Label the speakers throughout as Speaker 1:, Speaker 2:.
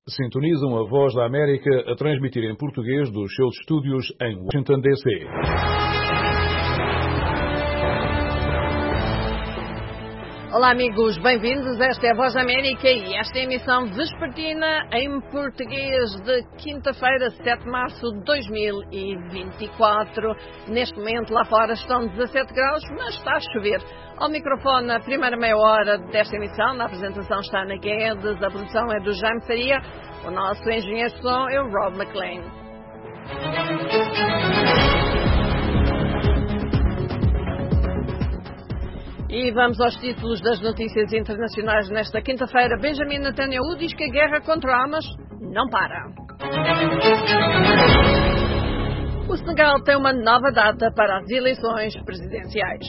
Speaker 1: Sintonizam a Voz da América a transmitir em português dos seus estúdios em Washington, D.C.
Speaker 2: Olá amigos, bem-vindos. Esta é a Voz da América e esta é a emissão vespertina em português de quinta-feira, 7 de março de 2024. Neste momento lá fora estão 17 graus, mas está a chover. Ao microfone, a primeira meia hora desta emissão, na apresentação está Ana Guedes, a produção é do Jaime Faria, o nosso engenheiro de som é o Rob McLean. E vamos aos títulos das notícias internacionais nesta quinta-feira. Benjamin Netanyahu diz que a guerra contra Hamas não para. O Senegal tem uma nova data para as eleições presidenciais.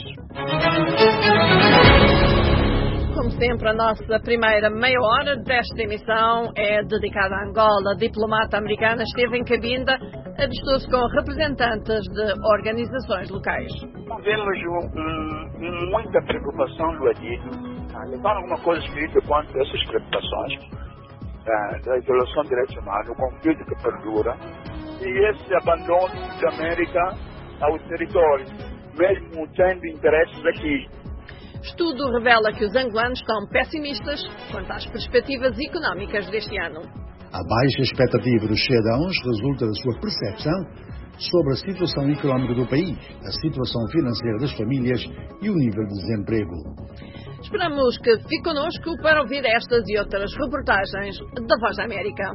Speaker 2: Como sempre, a nossa primeira meia hora desta emissão é dedicada a Angola. A diplomata americana esteve em Cabinda, avistou-se com representantes de organizações locais.
Speaker 3: Vemos muita preocupação do Adido. Levaram alguma coisa escrita quanto a essas preocupações da violação de direitos humanos, o conflito que perdura e esse abandono da América ao território, mesmo tendo interesses aqui.
Speaker 2: Estudo revela que os angolanos estão pessimistas quanto às perspectivas económicas deste ano.
Speaker 4: A baixa expectativa dos cidadãos resulta da sua percepção sobre a situação económica do país, a situação financeira das famílias e o nível de desemprego.
Speaker 2: Esperamos que fique connosco para ouvir estas e outras reportagens da Voz da América.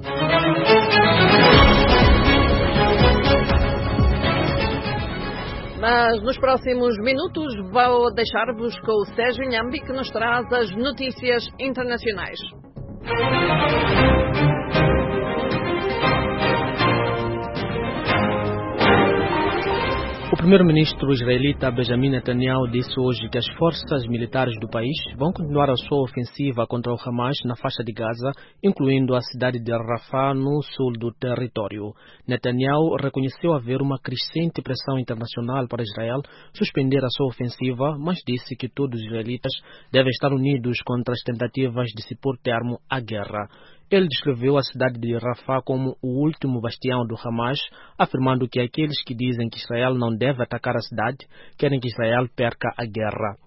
Speaker 2: Mas nos próximos minutos vou deixar-vos com o Sérgio Inhambi, que nos traz as notícias internacionais.
Speaker 5: O primeiro-ministro israelita Benjamin Netanyahu disse hoje que as forças militares do país vão continuar a sua ofensiva contra o Hamas na faixa de Gaza, incluindo a cidade de Rafah, no sul do território. Netanyahu reconheceu haver uma crescente pressão internacional para Israel suspender a sua ofensiva, mas disse que todos os israelitas devem estar unidos contra as tentativas de se pôr termo à guerra. Ele descreveu a cidade de Rafah como o último bastião do Hamas, afirmando que aqueles que dizem que Israel não deve atacar a cidade querem que Israel perca a guerra.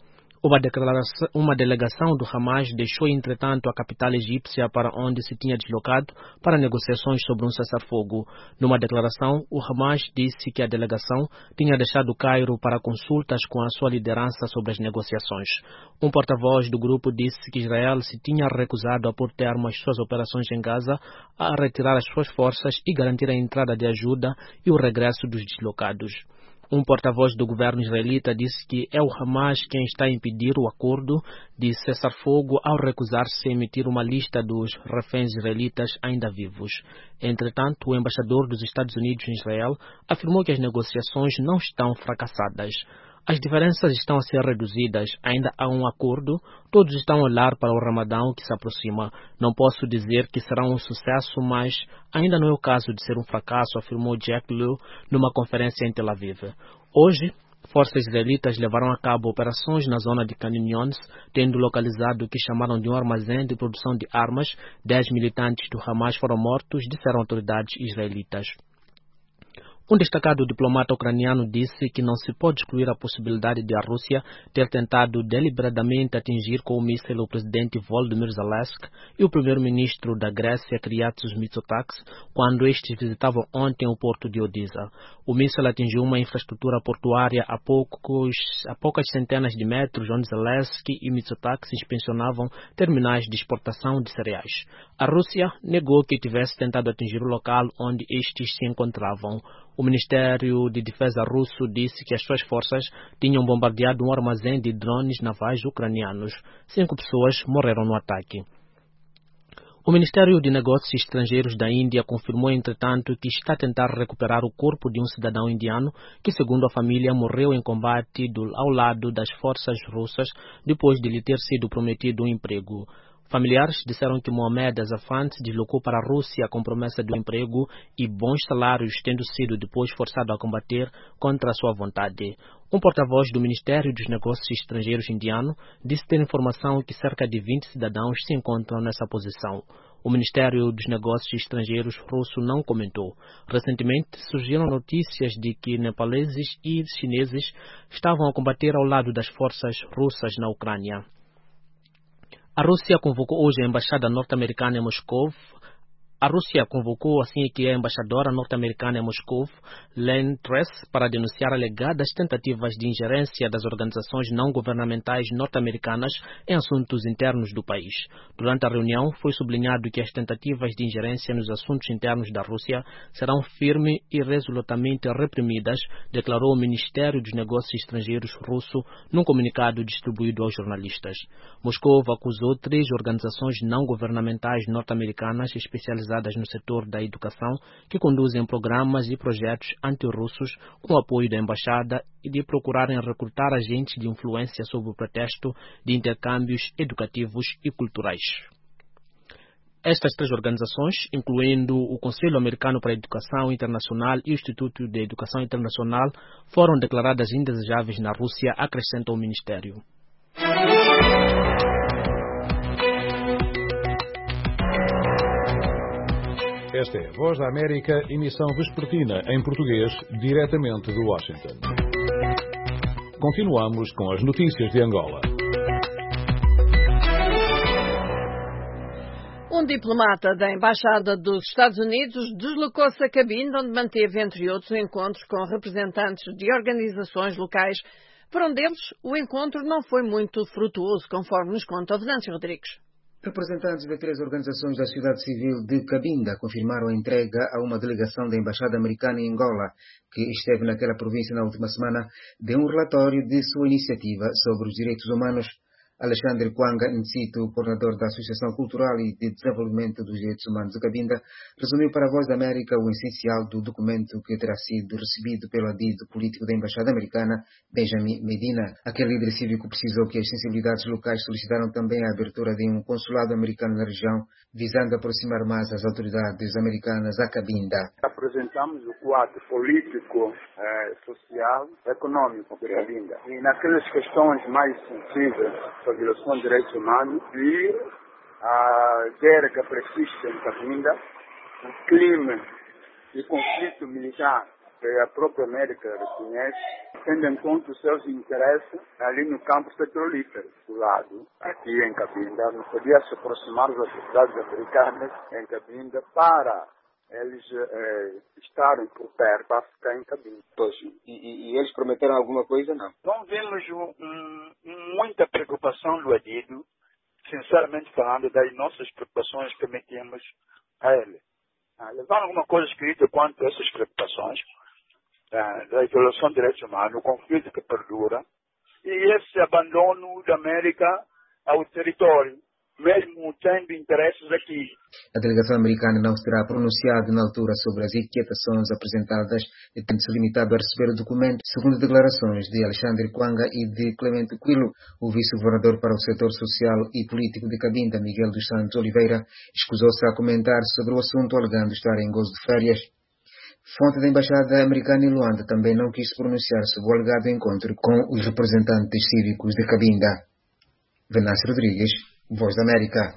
Speaker 5: Uma delegação do Hamas deixou, entretanto, a capital egípcia, para onde se tinha deslocado para negociações sobre um cessar-fogo. Numa declaração, o Hamas disse que a delegação tinha deixado o Cairo para consultas com a sua liderança sobre as negociações. Um porta-voz do grupo disse que Israel se tinha recusado a pôr termo às suas operações em Gaza, a retirar as suas forças e garantir a entrada de ajuda e o regresso dos deslocados. Um porta-voz do governo israelita disse que é o Hamas quem está a impedir o acordo de cessar-fogo ao recusar-se a emitir uma lista dos reféns israelitas ainda vivos. Entretanto, o embaixador dos Estados Unidos em Israel afirmou que as negociações não estão fracassadas. As diferenças estão a ser reduzidas, ainda há um acordo, todos estão a olhar para o Ramadão que se aproxima. Não posso dizer que será um sucesso, mas ainda não é o caso de ser um fracasso, afirmou Jack Lew numa conferência em Tel Aviv. Hoje, forças israelitas levaram a cabo operações na zona de Khan Younis, tendo localizado o que chamaram de um armazém de produção de armas. 10 militantes do Hamas foram mortos, disseram autoridades israelitas. Um destacado diplomata ucraniano disse que não se pode excluir a possibilidade de a Rússia ter tentado deliberadamente atingir com o míssil o presidente Volodymyr Zelensky e o primeiro-ministro da Grécia, Kyriakos Mitsotakis, quando estes visitavam ontem o porto de Odessa. O míssil atingiu uma infraestrutura portuária a poucas centenas de metros, onde Zelensky e Mitsotakis inspecionavam terminais de exportação de cereais. A Rússia negou que tivesse tentado atingir o local onde estes se encontravam. O Ministério de Defesa russo disse que as suas forças tinham bombardeado um armazém de drones navais ucranianos. 5 pessoas morreram no ataque. O Ministério de Negócios Estrangeiros da Índia confirmou, entretanto, que está a tentar recuperar o corpo de um cidadão indiano que, segundo a família, morreu em combate ao lado das forças russas depois de lhe ter sido prometido um emprego. Familiares disseram que Mohamed Azafan se deslocou para a Rússia com promessa de um emprego e bons salários, tendo sido depois forçado a combater contra a sua vontade. Um porta-voz do Ministério dos Negócios Estrangeiros indiano disse ter informação que cerca de 20 cidadãos se encontram nessa posição. O Ministério dos Negócios Estrangeiros russo não comentou. Recentemente, surgiram notícias de que nepaleses e chineses estavam a combater ao lado das forças russas na Ucrânia. A Rússia convocou hoje a embaixada norte-americana em Moscou. A Rússia convocou assim que a embaixadora norte-americana em Moscou, Lynn Truss, para denunciar alegadas tentativas de ingerência das organizações não governamentais norte-americanas em assuntos internos do país. Durante a reunião, foi sublinhado que as tentativas de ingerência nos assuntos internos da Rússia serão firme e resolutamente reprimidas, declarou o Ministério dos Negócios Estrangeiros russo num comunicado distribuído aos jornalistas. Moscou acusou 3 organizações não governamentais norte-americanas especializadas no setor da educação que conduzem programas e projetos antirrussos com o apoio da embaixada e de procurarem recrutar agentes de influência sob o pretexto de intercâmbios educativos e culturais. Estas 3 organizações, incluindo o Conselho Americano para a Educação Internacional e o Instituto de Educação Internacional, foram declaradas indesejáveis na Rússia, acrescenta o Ministério.
Speaker 1: Esta é a Voz da América, emissão vespertina em português, diretamente de Washington. Continuamos com as notícias de Angola.
Speaker 2: Um diplomata da Embaixada dos Estados Unidos deslocou-se a Cabinda, onde manteve, entre outros, encontros com representantes de organizações locais. Por um deles, o encontro não foi muito frutuoso, conforme nos conta o Venâncio Rodrigues.
Speaker 6: Representantes de 3 organizações da sociedade civil de Cabinda confirmaram a entrega a uma delegação da Embaixada Americana em Angola, que esteve naquela província na última semana, de um relatório de sua iniciativa sobre os direitos humanos. Alexandre Kwanga Ncito, coordenador da Associação Cultural e de Desenvolvimento dos Direitos Humanos de Cabinda, resumiu para a Voz da América o essencial do documento que terá sido recebido pelo adido político da Embaixada Americana, Benjamin Medina. Aquele líder cívico precisou que as sensibilidades locais solicitaram também a abertura de um consulado americano na região, visando aproximar mais as autoridades americanas a Cabinda.
Speaker 3: Apresentamos o quadro político, social, econômico de Cabinda. E naquelas questões mais sensíveis, a violação de direitos humanos e a guerra que persiste em Cabinda, o clima de conflito militar que a própria América reconhece, tendo em conta os seus interesses ali no campo petrolífero, do lado, aqui em Cabinda, não podia se aproximar das autoridades americanas em Cabinda para eles estarem por perto para ficar em Cabinda.
Speaker 6: E eles prometeram alguma coisa, não?
Speaker 3: Não vimos muita preocupação do adido, sinceramente falando, das nossas preocupações que metíamos a ele. Levaram alguma coisa escrita quanto a essas preocupações, da violação de direitos humanos, o conflito que perdura, e esse abandono da América ao território, mesmo tendo interesses aqui.
Speaker 6: A delegação americana não se terá pronunciado na altura sobre as inquietações apresentadas e tendo-se limitado a receber o documento, segundo declarações de Alexandre Kwanga e de Clemente Quilo. O vice-governador para o setor social e político de Cabinda, Miguel dos Santos Oliveira, escusou-se a comentar sobre o assunto, alegando estar em gozo de férias. Fonte da Embaixada Americana em Luanda também não quis se pronunciar sobre o alegado encontro com os representantes cívicos de Cabinda. Venâncio Rodrigues, Voz da América.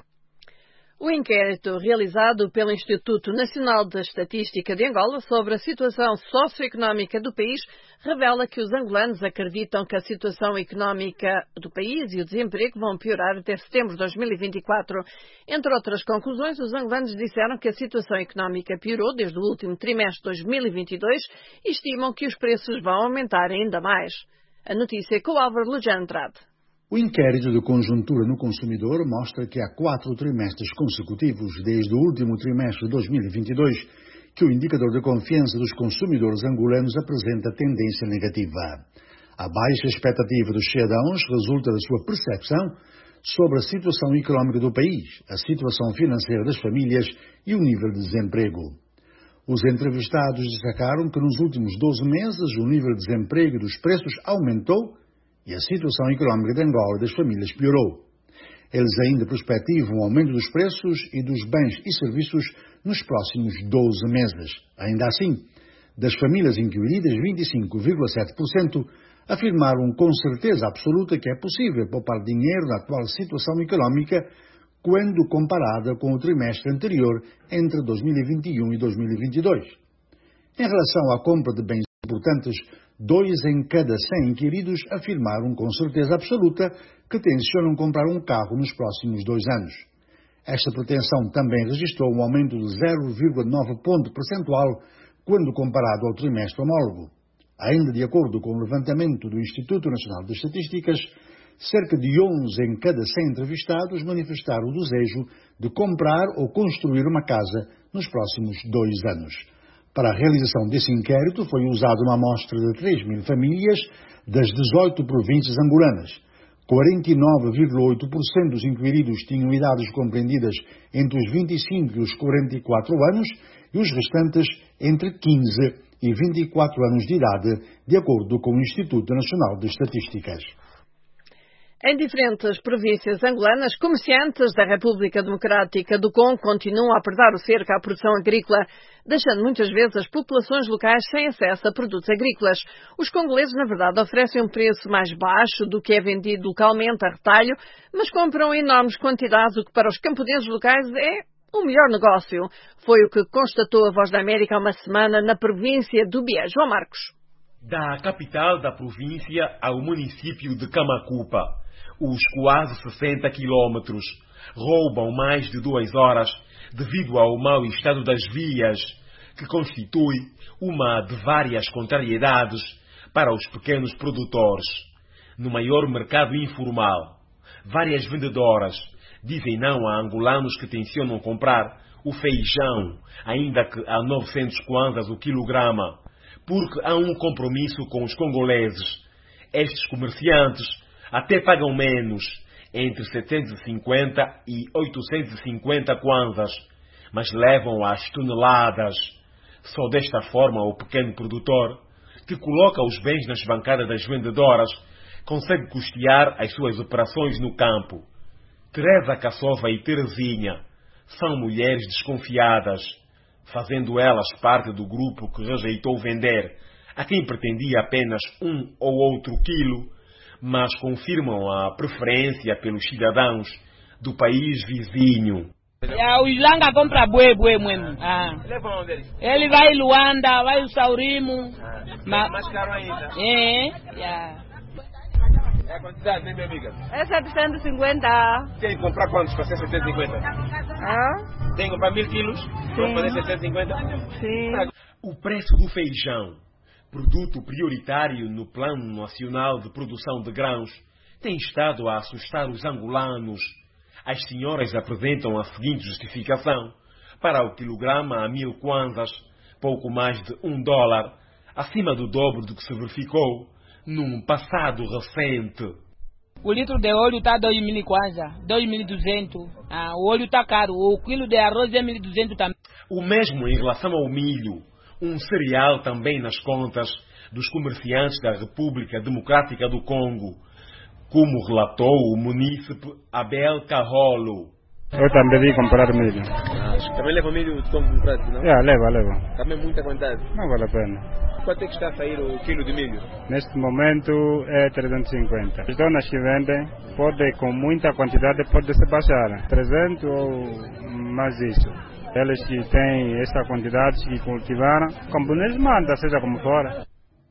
Speaker 2: O inquérito realizado pelo Instituto Nacional de Estatística de Angola sobre a situação socioeconómica do país revela que os angolanos acreditam que a situação económica do país e o desemprego vão piorar até setembro de 2024. Entre outras conclusões, os angolanos disseram que a situação económica piorou desde o último trimestre de 2022 e estimam que os preços vão aumentar ainda mais. A notícia é com o Álvaro Luján Andrade.
Speaker 4: O inquérito de conjuntura no consumidor mostra que há 4 trimestres consecutivos, desde o último trimestre de 2022, que o indicador de confiança dos consumidores angolanos apresenta tendência negativa. A baixa expectativa dos cidadãos resulta da sua percepção sobre a situação económica do país, a situação financeira das famílias e o nível de desemprego. Os entrevistados destacaram que nos últimos 12 meses o nível de desemprego e dos preços aumentou e a situação económica de Angola e das famílias piorou. Eles ainda perspectivam o aumento dos preços e dos bens e serviços nos próximos 12 meses. Ainda assim, das famílias inquiridas, 25,7% afirmaram com certeza absoluta que é possível poupar dinheiro na atual situação económica, quando comparada com o trimestre anterior, entre 2021 e 2022. Em relação à compra de bens importantes, 2 em cada 100 inquiridos afirmaram com certeza absoluta que tencionam comprar um carro nos próximos 2 anos. Esta pretensão também registrou um aumento de 0,9 ponto percentual quando comparado ao trimestre homólogo. Ainda de acordo com o levantamento do Instituto Nacional de Estatísticas, cerca de 11 em cada 100 entrevistados manifestaram o desejo de comprar ou construir uma casa nos próximos 2 anos. Para a realização desse inquérito foi usada uma amostra de 3.000 famílias das 18 províncias angolanas. 49,8% dos inquiridos tinham idades compreendidas entre os 25 e os 44 anos e os restantes entre 15 e 24 anos de idade, de acordo com o Instituto Nacional de Estatísticas.
Speaker 2: Em diferentes províncias angolanas, comerciantes da República Democrática do Congo continuam a apertar o cerco à produção agrícola, deixando muitas vezes as populações locais sem acesso a produtos agrícolas. Os congoleses, na verdade, oferecem um preço mais baixo do que é vendido localmente a retalho, mas compram enormes quantidades, o que para os camponeses locais é o melhor negócio. Foi o que constatou a Voz da América há uma semana na província do Bié. João Marcos.
Speaker 7: Da capital da província ao município de Camacupa, os quase 60 quilômetros roubam mais de 2 horas devido ao mau estado das vias, que constitui uma de várias contrariedades para os pequenos produtores. No maior mercado informal, várias vendedoras dizem não a angolanos que tencionam comprar o feijão, ainda que a 900 kwanzas o quilograma, porque há um compromisso com os congoleses. Estes comerciantes até pagam menos, entre 750 e 850 kwanzas, mas levam as toneladas. Só desta forma o pequeno produtor, que coloca os bens nas bancadas das vendedoras, consegue custear as suas operações no campo. Teresa Cassova e Terezinha são mulheres desconfiadas, fazendo elas parte do grupo que rejeitou vender a quem pretendia apenas 1 ou outro quilo, mas confirmam a preferência pelos cidadãos do país vizinho.
Speaker 8: O Islanga compra bué mesmo. Ele vai em Luanda, vai em Saurimo.
Speaker 7: Mais caro ainda. É a quantidade, né, minha amiga?
Speaker 2: É 750.
Speaker 7: Tem que comprar quantos para ser 750? Tem que comprar 1000 quilos? Sim. Para fazer 750?
Speaker 2: Sim.
Speaker 7: O preço do feijão, produto prioritário no Plano Nacional de Produção de Grãos, tem estado a assustar os angolanos. As senhoras apresentam a seguinte justificação: para o quilograma a 1000 kwanzas, pouco mais de $1, acima do dobro do que se verificou num passado recente.
Speaker 8: O litro de óleo está 2.000 kwanza, 2.200. O óleo está caro, o quilo de arroz é 1.200 também.
Speaker 7: O mesmo em relação ao milho, um cereal também nas contas dos comerciantes da República Democrática do Congo, como relatou o munícipe Abel Carrolo.
Speaker 9: Eu também vim comprar milho.
Speaker 7: Também leva milho de Congo comprado, não?
Speaker 9: Leva.
Speaker 7: Também muita quantidade?
Speaker 9: Não vale a pena.
Speaker 7: Quanto é que está a sair o quilo de milho?
Speaker 9: Neste momento é 350. As donas que vendem, pode com muita quantidade, pode se baixar 300 ou mais isso. Eles que têm essa quantidade, que cultivaram, camponeses mandam, seja como for.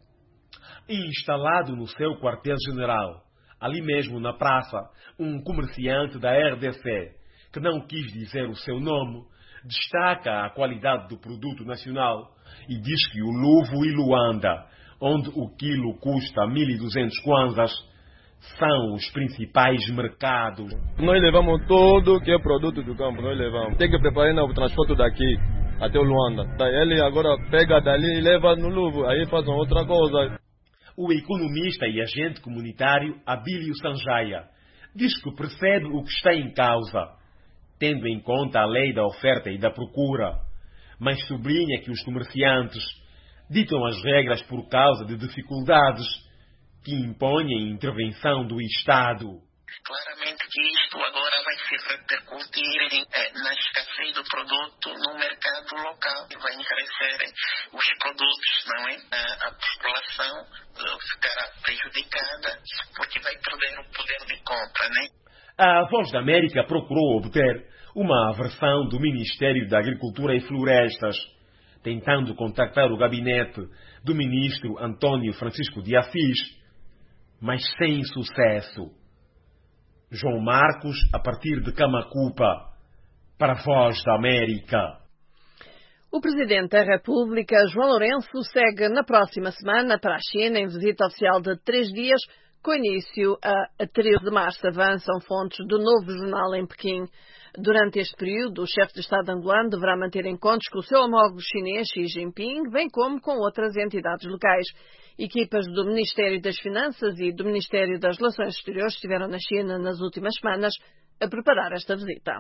Speaker 7: Instalado no seu quartel-general, ali mesmo na praça, um comerciante da RDC, que não quis dizer o seu nome, destaca a qualidade do produto nacional e diz que o Luvo e Luanda, onde o quilo custa 1.200 kwanzas, são os principais mercados.
Speaker 10: Nós levamos tudo que é produto do campo, nós levamos. Tem que preparar o transporte daqui até o Luanda. Ele agora pega dali e leva no Luvo, aí fazem outra coisa.
Speaker 7: O economista e agente comunitário Abílio Sanjaya diz que percebe o que está em causa, tendo em conta a lei da oferta e da procura, mas sublinha que os comerciantes ditam as regras por causa de dificuldades que impõem a intervenção do Estado.
Speaker 11: Claramente que isto agora vai se repercutir na escassez do produto no mercado local. Vai encarecer os produtos, não é? A população ficará prejudicada porque vai perder o poder de compra, né?
Speaker 7: A Voz da América procurou obter uma versão do Ministério da Agricultura e Florestas, tentando contactar o gabinete do ministro Antônio Francisco de Assis, mas sem sucesso. João Marcos, a partir de Camacupa, para a Voz da América.
Speaker 2: O Presidente da República, João Lourenço, segue na próxima semana para a China em visita oficial de 3 dias, com início a 13 de março, avançam fontes do Novo Jornal em Pequim. Durante este período, o chefe de Estado angolano deverá manter encontros com o seu homólogo chinês Xi Jinping, bem como com outras entidades locais. Equipas do Ministério das Finanças e do Ministério das Relações Exteriores estiveram na China nas últimas semanas a preparar esta visita.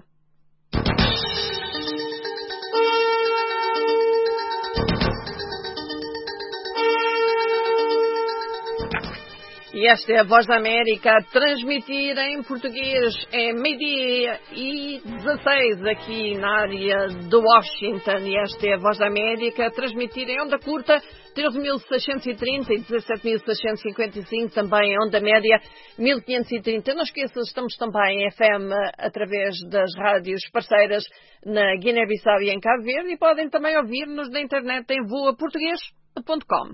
Speaker 2: E esta é a Voz da América a transmitir em português. É 12h16 aqui na área de Washington. E esta é a Voz da América a transmitir em onda curta 13.630 e 17.655, também em onda média 1530. Não esqueçam, estamos também em FM através das rádios parceiras na Guiné-Bissau e em Cabo Verde, e podem também ouvir-nos na internet em voaportuguês.com.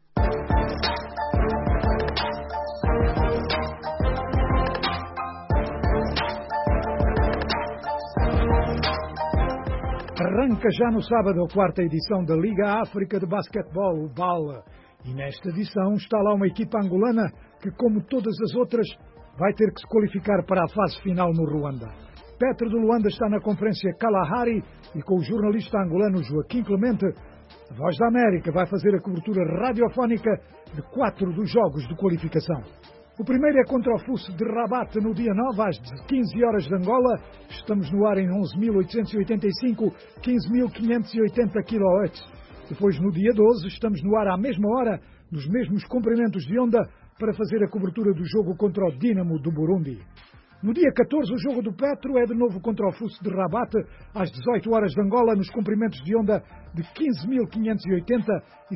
Speaker 12: Arranca já no sábado a 4ª edição da Liga África de Basquetebol, o BAL. E nesta edição está lá uma equipa angolana que, como todas as outras, vai ter que se qualificar para a fase final no Ruanda. Petro de Luanda está na conferência Kalahari e com o jornalista angolano Joaquim Clemente, a Voz da América vai fazer a cobertura radiofónica de 4 dos jogos de qualificação. O primeiro é contra o FUS de Rabat no dia 9, às 15 horas de Angola. Estamos no ar em 11.885, 15.580 kHz. Depois, no dia 12, estamos no ar à mesma hora, nos mesmos comprimentos de onda, para fazer a cobertura do jogo contra o Dínamo do Burundi. No dia 14, o jogo do Petro é de novo contra o FUS de Rabat, às 18 horas de Angola, nos comprimentos de onda de 15.580 e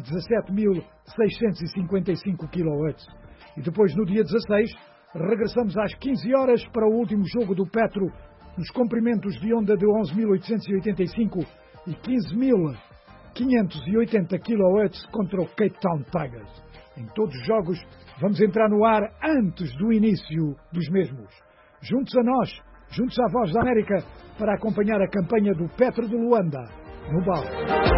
Speaker 12: 17.655 kHz. E depois, no dia 16, regressamos às 15 horas para o último jogo do Petro, nos comprimentos de onda de 11.885 e 15.580 kHz contra o Cape Town Tigers. Em todos os jogos, vamos entrar no ar antes do início dos mesmos. Juntos a nós, juntos à Voz da América, para acompanhar a campanha do Petro de Luanda, no BAL.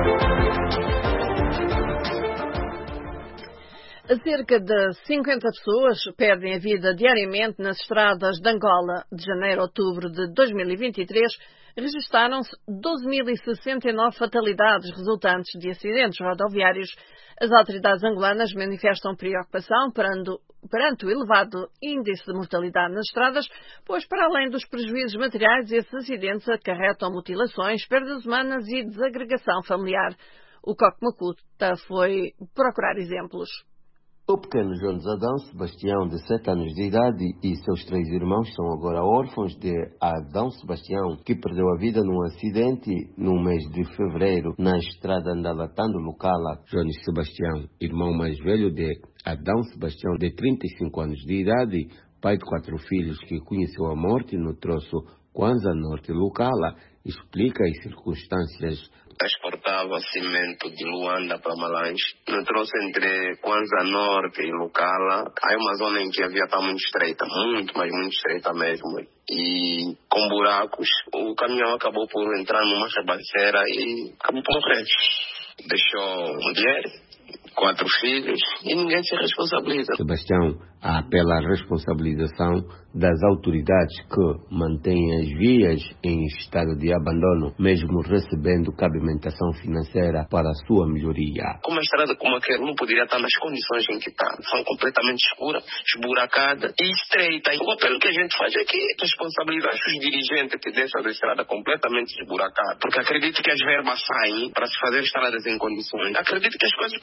Speaker 2: Cerca de 50 pessoas perdem a vida diariamente nas estradas de Angola. De janeiro a outubro de 2023, registaram-se 12.069 fatalidades resultantes de acidentes rodoviários. As autoridades angolanas manifestam preocupação perante o elevado índice de mortalidade nas estradas, pois, para além dos prejuízos materiais, esses acidentes acarretam mutilações, perdas humanas e desagregação familiar. O Coque Macuta foi procurar exemplos.
Speaker 13: O pequeno João Adão Sebastião, de 7 anos de idade, e seus 3 irmãos são agora órfãos de Adão Sebastião, que perdeu a vida num acidente no mês de fevereiro na estrada Ndalatando Lucala. João Sebastião, irmão mais velho de Adão Sebastião, de 35 anos de idade, pai de 4 filhos, que conheceu a morte no troço Kwanza Norte Lucala, explica as circunstâncias.
Speaker 14: Transportava cimento de Luanda para Malange. No troço entre Kwanza Norte e Lucala, há uma zona em que a via está muito estreita, muito estreita mesmo. E com buracos, o caminhão acabou por entrar numa rebaceira e acabou por morrer. Deixou mulher, 4 filhos e ninguém se responsabiliza.
Speaker 13: Sebastião apela à responsabilização das autoridades que mantêm as vias em estado de abandono, mesmo recebendo cabimentação financeira para a sua melhoria.
Speaker 14: Uma estrada como aquela não poderia estar nas condições em que está. São completamente escuras, esburacada e estreita. O apelo que a gente faz é que responsabilizar os dirigentes que deixam a estrada completamente esburacada. Porque acredito que as verbas saem para se fazer estradas em condições. Acredito que as coisas podiam mudar.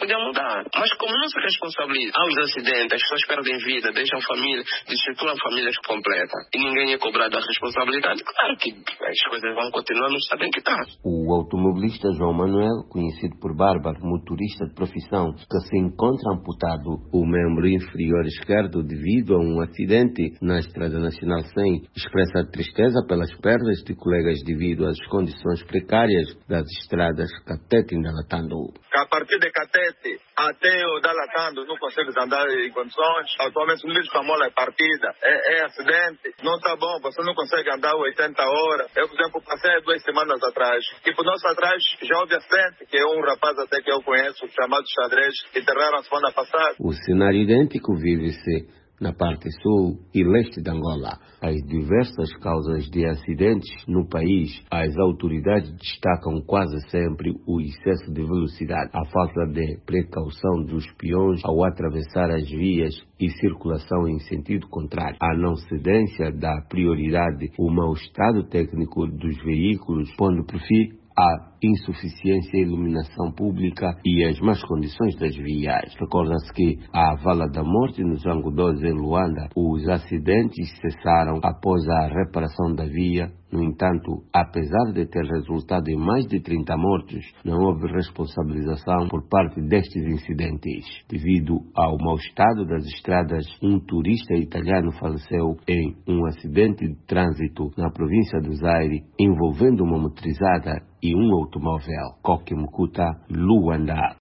Speaker 14: dar. Mas como não se responsabiliza, há os acidentes, as pessoas perdem vida, deixam família, desestruturam famílias completas e ninguém é cobrado a responsabilidade, claro que as coisas vão continuar no estado em que está.
Speaker 13: O automobilista João Manuel, conhecido por Bárbaro, motorista de profissão, que se encontra amputado o membro inferior esquerdo devido a um acidente na Estrada Nacional 100, expressa tristeza pelas perdas de colegas devido às condições precárias das estradas Catete e Dalatando.
Speaker 15: A partir de Catete até o Dalatando não consegues andar em condições. Atualmente o mesmo famoso é partida, é acidente, não está bom, você não consegue andar 80 horas. Eu, por exemplo, passei 2 semanas atrás. E por nosso atrás já houve acidente, que é um rapaz até que eu conheço, chamado Xadrez, que enterraram a semana passada.
Speaker 13: O cenário idêntico vive-se na parte sul e leste de Angola. As diversas causas de acidentes no país, as autoridades destacam quase sempre o excesso de velocidade, a falta de precaução dos peões ao atravessar as vias e circulação em sentido contrário, a não cedência da prioridade, o mau estado técnico dos veículos, pondo por fim a insuficiência de iluminação pública e as más condições das vias. Recorda-se que à Vala da Morte, no Zango 12, em Luanda, os acidentes cessaram após a reparação da via. No entanto, apesar de ter resultado em mais de 30 mortos, não houve responsabilização por parte destes incidentes. Devido ao mau estado das estradas, um turista italiano faleceu em um acidente de trânsito na província do Zaire, envolvendo uma motorizada e um automóvel. Koke Mukuta, Luanda.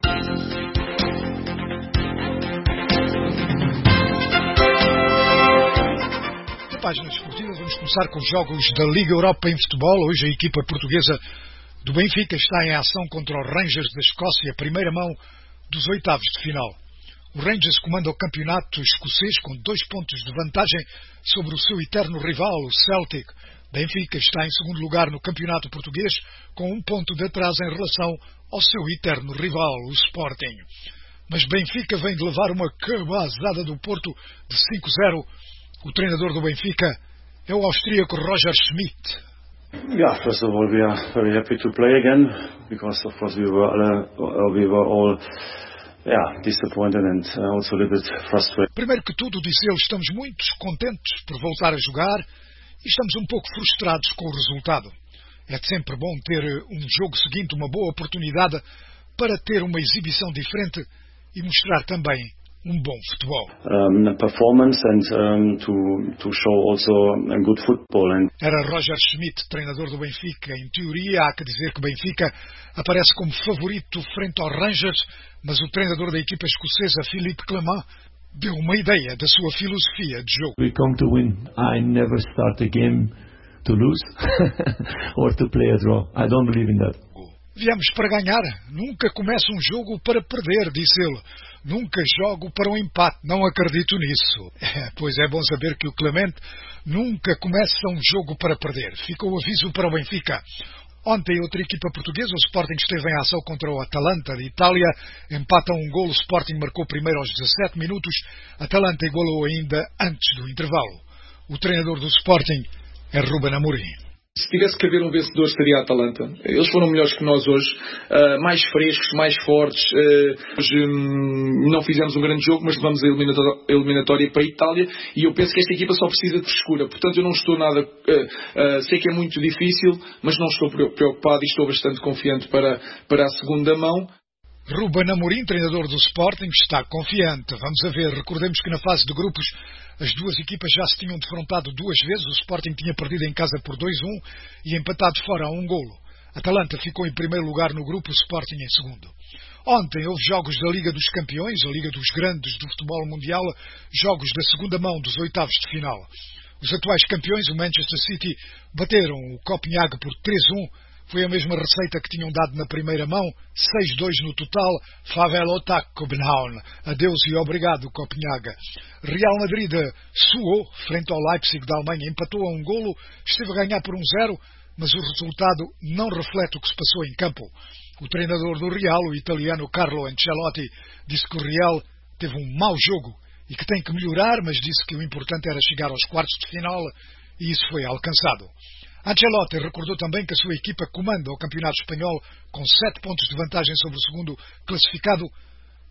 Speaker 12: Páginas esportivas, vamos começar com os jogos da Liga Europa em futebol. Hoje a equipa portuguesa do Benfica está em ação contra os Rangers da Escócia, primeira mão dos oitavos de final. O Rangers comanda o campeonato escocês com 2 pontos de vantagem sobre o seu eterno rival, o Celtic. Benfica está em segundo lugar no campeonato português com 1 ponto de atraso em relação ao seu eterno rival, o Sporting. Mas Benfica vem de levar uma cabazada do Porto de 5-0. O treinador do Benfica é o austríaco Roger Schmidt.
Speaker 16: Yeah, first of all, we are very happy to play again because, of course, we were all disappointed and also a little bit frustrated.
Speaker 12: Primeiro que tudo, disse ele, estamos muito contentes por voltar a jogar e estamos um pouco frustrados com o resultado. É sempre bom ter um jogo seguinte, uma boa oportunidade para ter uma exibição diferente e mostrar também um bom futebol.
Speaker 16: Performance and to show also a good football.
Speaker 12: Era Roger Schmidt, treinador do Benfica. Em teoria, há que dizer que o Benfica aparece como favorito frente aos Rangers, mas o treinador da equipa escocesa, Philippe Clement, deu uma ideia da sua filosofia de jogo.
Speaker 17: We come to win. I never start a game to lose or to play a draw. I don't believe in that.
Speaker 12: Viemos para ganhar. Nunca começo um jogo para perder, disse ele. Nunca jogo para um empate. Não acredito nisso. Pois é bom saber que o Clemente nunca começa um jogo para perder. Fica o aviso para o Benfica. Ontem, outra equipa portuguesa, o Sporting, esteve em ação contra o Atalanta de Itália. Empata 1 golo. O Sporting marcou primeiro aos 17 minutos. Atalanta igualou ainda antes do intervalo. O treinador do Sporting é Ruben Amorim.
Speaker 18: Se tivesse que haver um vencedor, seria a Atalanta. Eles foram melhores que nós hoje, mais frescos, mais fortes. Hoje não fizemos um grande jogo, mas levamos a eliminatória para a Itália e eu penso que esta equipa só precisa de frescura. Portanto, eu não estou nada... sei que é muito difícil, mas não estou preocupado e estou bastante confiante para a segunda mão.
Speaker 12: Ruben Amorim, treinador do Sporting, está confiante. Vamos a ver. Recordemos que na fase de grupos as duas equipas já se tinham defrontado 2 vezes. O Sporting tinha perdido em casa por 2-1 e empatado fora a 1 golo. Atalanta ficou em primeiro lugar no grupo, o Sporting em segundo. Ontem houve jogos da Liga dos Campeões, a Liga dos Grandes do futebol mundial, jogos da segunda mão dos oitavos de final. Os atuais campeões, o Manchester City, bateram o Copenhague por 3-1. Foi a mesma receita que tinham dado na primeira mão, 6-2 no total. Favel Otak Copenhagen. Adeus e obrigado, Copenhague. Real Madrid suou frente ao Leipzig da Alemanha, empatou a 1 golo, esteve a ganhar por 1-0, mas o resultado não reflete o que se passou em campo. O treinador do Real, o italiano Carlo Ancelotti, disse que o Real teve um mau jogo e que tem que melhorar, mas disse que o importante era chegar aos quartos de final e isso foi alcançado. Ancelotti recordou também que a sua equipa comanda o campeonato espanhol com 7 pontos de vantagem sobre o segundo classificado,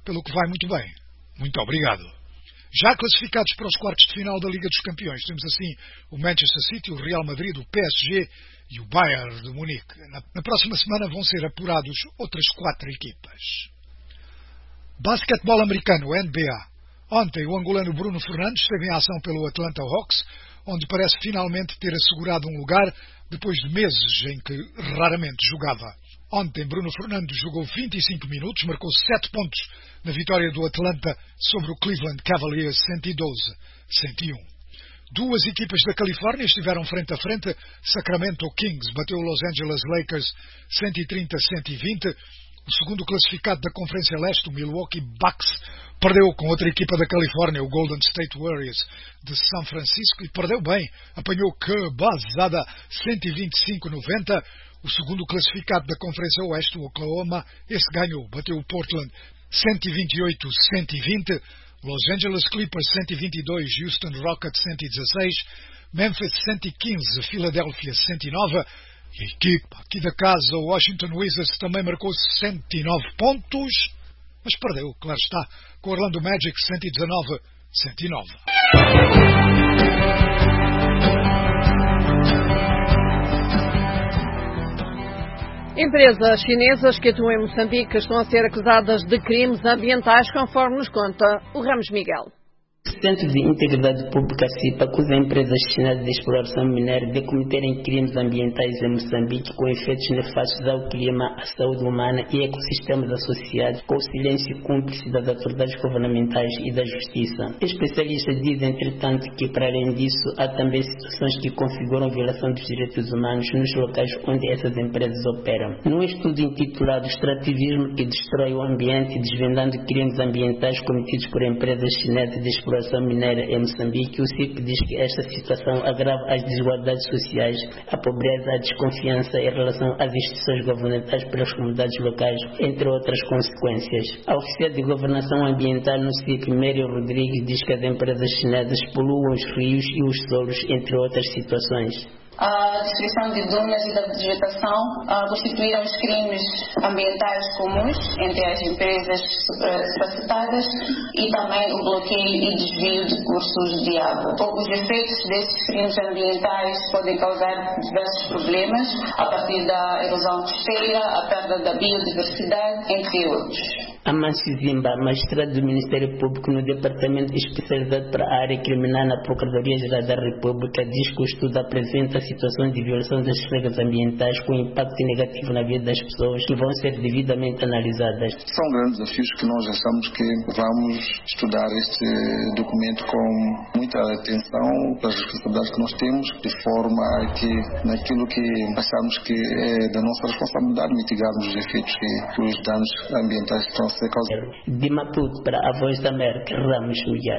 Speaker 12: pelo que vai muito bem. Muito obrigado. Já classificados para os quartos de final da Liga dos Campeões, temos assim o Manchester City, o Real Madrid, o PSG e o Bayern de Munique. Na próxima semana vão ser apurados outras 4 equipas. Basquetebol americano, NBA. Ontem o angolano Bruno Fernandes esteve em ação pelo Atlanta Hawks, onde parece finalmente ter assegurado um lugar depois de meses em que raramente jogava. Ontem Bruno Fernandes jogou 25 minutos, marcou 7 pontos na vitória do Atlanta sobre o Cleveland Cavaliers 112-101. 2 equipas da Califórnia estiveram frente a frente. Sacramento Kings bateu o Los Angeles Lakers 130-120. O segundo classificado da Conferência Leste, o Milwaukee Bucks, perdeu com outra equipa da Califórnia, o Golden State Warriors de São Francisco, e perdeu bem. Apanhou cabazada 125-90. O segundo classificado da Conferência Oeste, o Oklahoma, esse ganhou, bateu o Portland 128-120. Los Angeles Clippers 122, Houston Rockets 116, Memphis 115, Philadelphia 109. E a equipa aqui da casa, o Washington Wizards, também marcou 109 pontos, mas perdeu, claro está, com o Orlando Magic 119-109.
Speaker 2: Empresas chinesas que atuam em Moçambique estão a ser acusadas de crimes ambientais, conforme nos conta o Ramos Miguel.
Speaker 19: O Centro de Integridade Pública CIP acusa empresas chinesas de exploração mineira de cometerem crimes ambientais em Moçambique com efeitos nefastos ao clima, à saúde humana e ecossistemas associados, com o silêncio cúmplice das autoridades governamentais e da justiça. Especialistas dizem, entretanto, que para além disso há também situações que configuram violação dos direitos humanos nos locais onde essas empresas operam. Num estudo intitulado Extrativismo que destrói o ambiente, desvendando crimes ambientais cometidos por empresas chinesas de exploração mineira em Moçambique, o CIP diz que esta situação agrava as desigualdades sociais, a pobreza, a desconfiança em relação às instituições governamentais pelas comunidades locais, entre outras consequências. A oficial de governação ambiental no CIP, Mério Rodrigues, diz que as empresas chinesas poluem os rios e os solos, entre outras situações.
Speaker 20: A destruição de dunas e da vegetação constituíram os crimes ambientais comuns entre as empresas supracitadas e também o bloqueio e desvio de cursos de água. Os efeitos desses crimes ambientais podem causar diversos problemas, a partir da erosão costeira, a perda da biodiversidade, entre outros.
Speaker 19: Amâncio Zimba, magistrado do Ministério Público no Departamento Especializado para a Área Criminal na Procuradoria-Geral da República, diz que o estudo apresenta situações de violação das regras ambientais com impacto negativo na vida das pessoas que vão ser devidamente analisadas.
Speaker 21: São grandes desafios que nós achamos que vamos estudar este documento com muita atenção pelas responsabilidades que nós temos, de forma a que naquilo que achamos que é da nossa responsabilidade mitigarmos os efeitos que os danos ambientais estão a ser causados.
Speaker 19: De Maputo para a Voz da América, Ramos Miguel.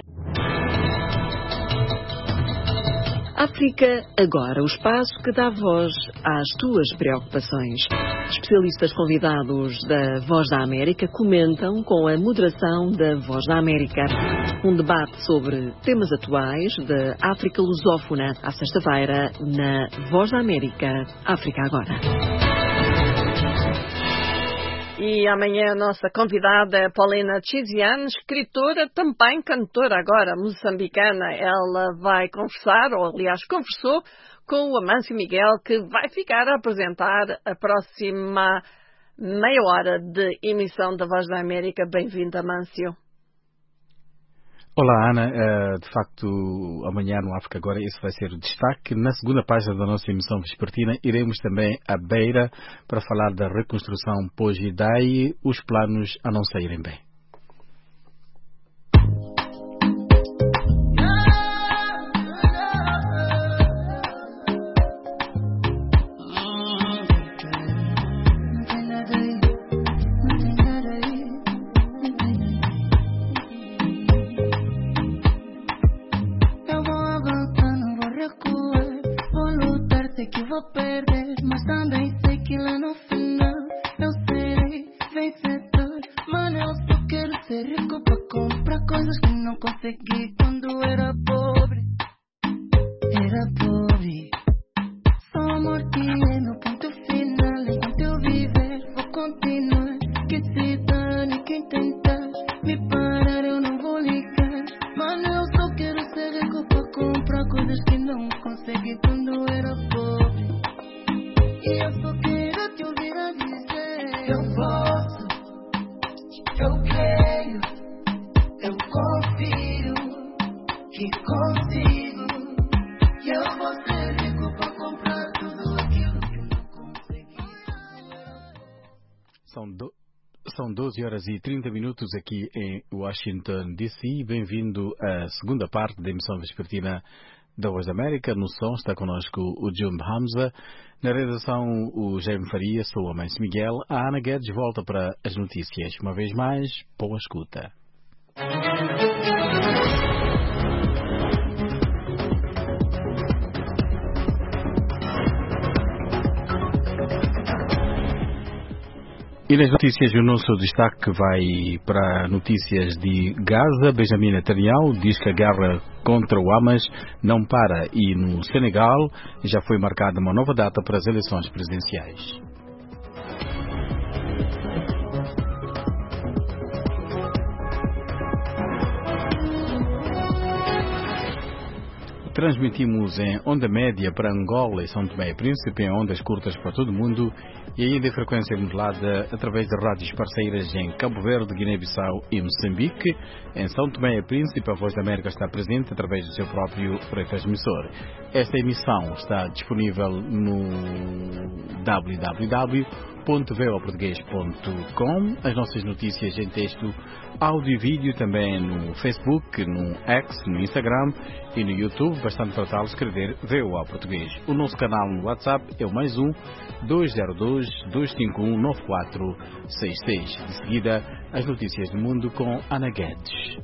Speaker 22: África Agora, o espaço que dá voz às tuas preocupações. Especialistas convidados da Voz da América comentam com a moderação da Voz da América. Um debate sobre temas atuais da África lusófona, à sexta-feira, na Voz da América, África Agora.
Speaker 2: E amanhã a nossa convidada é Paulina Chiziane, escritora, também cantora agora moçambicana. Ela vai conversar, ou aliás conversou, com o Amâncio Miguel, que vai ficar a apresentar a próxima meia hora de emissão da Voz da América. Bem-vindo, Amâncio.
Speaker 23: Olá, Ana. De facto, amanhã no África Agora esse vai ser o destaque. Na segunda página da nossa emissão vespertina iremos também à Beira para falar da reconstrução pós-Idai, os planos a não saírem bem.
Speaker 24: Que vou perder, mas também sei que lá no final eu serei vencedor. Mano, eu só quero ser rico pra comprar coisas que não consegui quando era pobre. Era pobre. Só a morte é meu ponto final. Enquanto eu viver, vou continuar. Que se dane quem tentar. Eu posso, eu creio, eu confio que consigo. E eu vou ser rico pra comprar tudo aquilo que eu consegui.
Speaker 23: São 12 horas e 30 minutos aqui em Washington, D.C. Bem-vindo à segunda parte da emissão vespertina da Voz da América. No som está connosco o Jumb Hamza. Na redação, o Jaime Faria, sou o Manso Miguel. A Ana Guedes volta para as notícias. Uma vez mais, boa escuta. E nas notícias, o nosso destaque vai para notícias de Gaza. Benjamin Netanyahu diz que a guerra contra o Hamas não para, e no Senegal já foi marcada uma nova data para as eleições presidenciais. Transmitimos em onda média para Angola e São Tomé e Príncipe, em ondas curtas para todo o mundo e ainda em frequência modulada através de rádios parceiras em Cabo Verde, Guiné-Bissau e Moçambique. Em São Tomé e Príncipe, a Voz da América está presente através do seu próprio retransmissor. Esta emissão está disponível no www.voaportugues.com. As nossas notícias em texto, áudio e vídeo também no Facebook, no X, no Instagram e no YouTube. Bastante para tal escrever VOA Português. O nosso canal no WhatsApp é o +1 202 251 9466. De seguida, as notícias do mundo com Ana Guedes.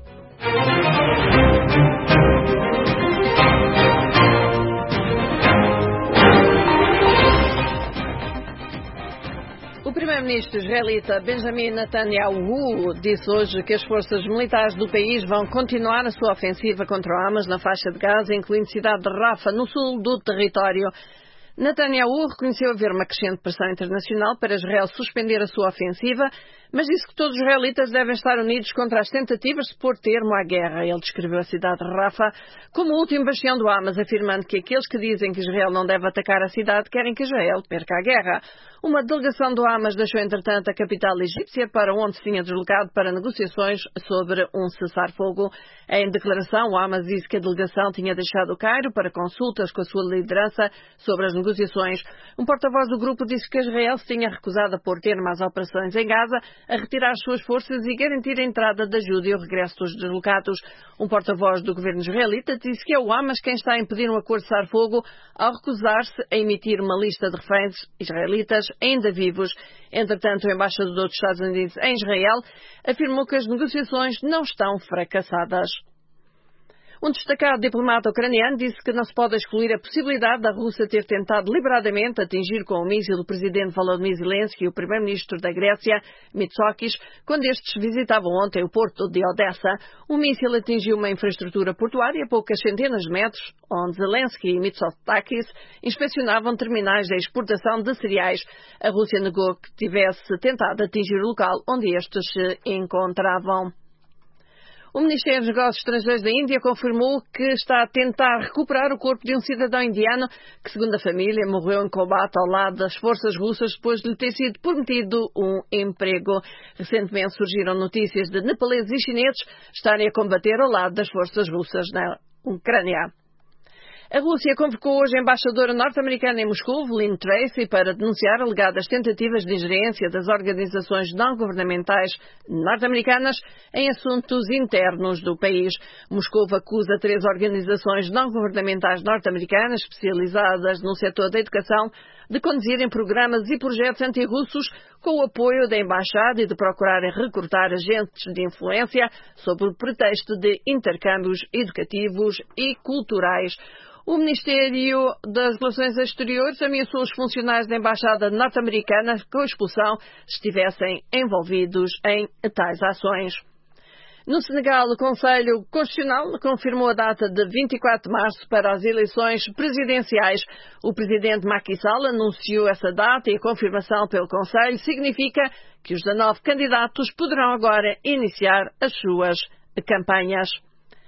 Speaker 2: O primeiro-ministro israelita Benjamin Netanyahu disse hoje que as forças militares do país vão continuar a sua ofensiva contra o Hamas na faixa de Gaza, incluindo a cidade de Rafah, no sul do território. Netanyahu reconheceu haver uma crescente pressão internacional para Israel suspender a sua ofensiva, mas disse que todos os israelitas devem estar unidos contra as tentativas de pôr termo à guerra. Ele descreveu a cidade de Rafah como o último bastião do Hamas, afirmando que aqueles que dizem que Israel não deve atacar a cidade querem que Israel perca a guerra. Uma delegação do Hamas deixou, entretanto, a capital egípcia, para onde se tinha deslocado para negociações sobre um cessar-fogo. Em declaração, o Hamas disse que a delegação tinha deixado o Cairo para consultas com a sua liderança sobre as negociações. Um porta-voz do grupo disse que Israel se tinha recusado a pôr termo às operações em Gaza, a retirar as suas forças e garantir a entrada de ajuda e o regresso dos deslocados. Um porta-voz do governo israelita disse que é o Hamas quem está a impedir um acordo de cessar-fogo ao recusar-se a emitir uma lista de reféns israelitas ainda vivos. Entretanto, o embaixador dos Estados Unidos em Israel afirmou que as negociações não estão fracassadas. Um destacado diplomata ucraniano disse que não se pode excluir a possibilidade da Rússia ter tentado deliberadamente atingir com o míssil o presidente Volodymyr Zelensky e o primeiro-ministro da Grécia, Mitsotakis, quando estes visitavam ontem o porto de Odessa. O míssil atingiu uma infraestrutura portuária a poucas centenas de metros, onde Zelensky e Mitsotakis inspecionavam terminais de exportação de cereais. A Rússia negou que tivesse tentado atingir o local onde estes se encontravam. O Ministério dos Negócios Estrangeiros da Índia confirmou que está a tentar recuperar o corpo de um cidadão indiano que, segundo a família, morreu em combate ao lado das forças russas depois de lhe ter sido prometido um emprego. Recentemente surgiram notícias de nepaleses e chineses estarem a combater ao lado das forças russas na Ucrânia. A Rússia convocou hoje a embaixadora norte-americana em Moscou, Lynn Tracy, para denunciar alegadas tentativas de ingerência das organizações não-governamentais norte-americanas em assuntos internos do país. Moscou acusa 3 organizações não-governamentais norte-americanas especializadas no setor da educação de conduzirem programas e projetos antirrussos com o apoio da embaixada e de procurarem recrutar agentes de influência sob o pretexto de intercâmbios educativos e culturais. O Ministério das Relações Exteriores ameaçou os funcionários da Embaixada norte-americana com a expulsão se estivessem envolvidos em tais ações. No Senegal, o Conselho Constitucional confirmou a data de 24 de março para as eleições presidenciais. O presidente Macky Sall anunciou essa data e a confirmação pelo Conselho significa que os 19 candidatos poderão agora iniciar as suas campanhas.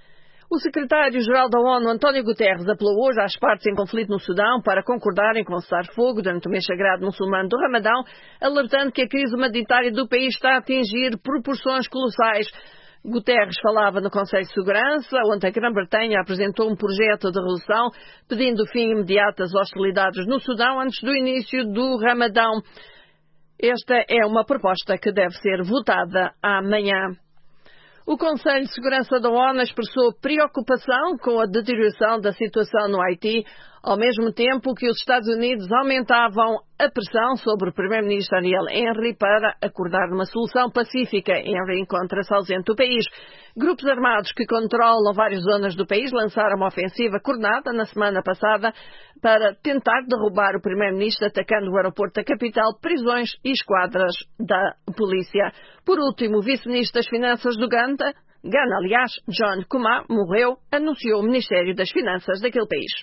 Speaker 2: O secretário-geral da ONU, António Guterres, apelou hoje às partes em conflito no Sudão para concordarem com o cessar-fogo durante o mês sagrado muçulmano do Ramadão, alertando que a crise humanitária do país está a atingir proporções colossais. Guterres falava no Conselho de Segurança, onde a Grã-Bretanha apresentou um projeto de resolução pedindo o fim imediato das hostilidades no Sudão antes do início do Ramadão. Esta é uma proposta que deve ser votada amanhã. O Conselho de Segurança da ONU expressou preocupação com a deterioração da situação no Haiti, ao mesmo tempo que os Estados Unidos aumentavam a pressão sobre o primeiro-ministro Ariel Henry para acordar uma solução pacífica. Henry encontra-se ausente do país. Grupos armados que controlam várias zonas do país lançaram uma ofensiva coordenada na semana passada para tentar derrubar o primeiro-ministro, atacando o aeroporto da capital, prisões e esquadras da polícia. Por último, o vice-ministro das Finanças do Ghana, aliás, John Kumah, morreu, anunciou o Ministério das Finanças daquele país.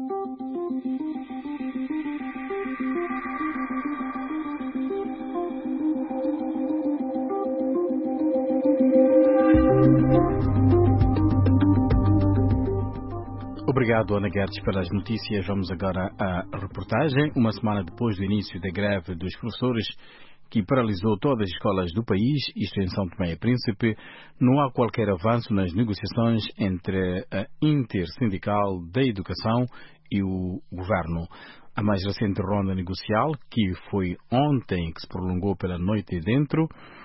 Speaker 23: Obrigado, Ana Guedes, pelas notícias. Vamos agora à reportagem. Uma semana depois do início da greve dos professores, que paralisou todas as escolas do país, isto em São Tomé e Príncipe, não há qualquer avanço nas negociações entre a Intersindical da Educação e o Governo. A mais recente ronda negocial, que foi ontem, que se prolongou pela noite dentro,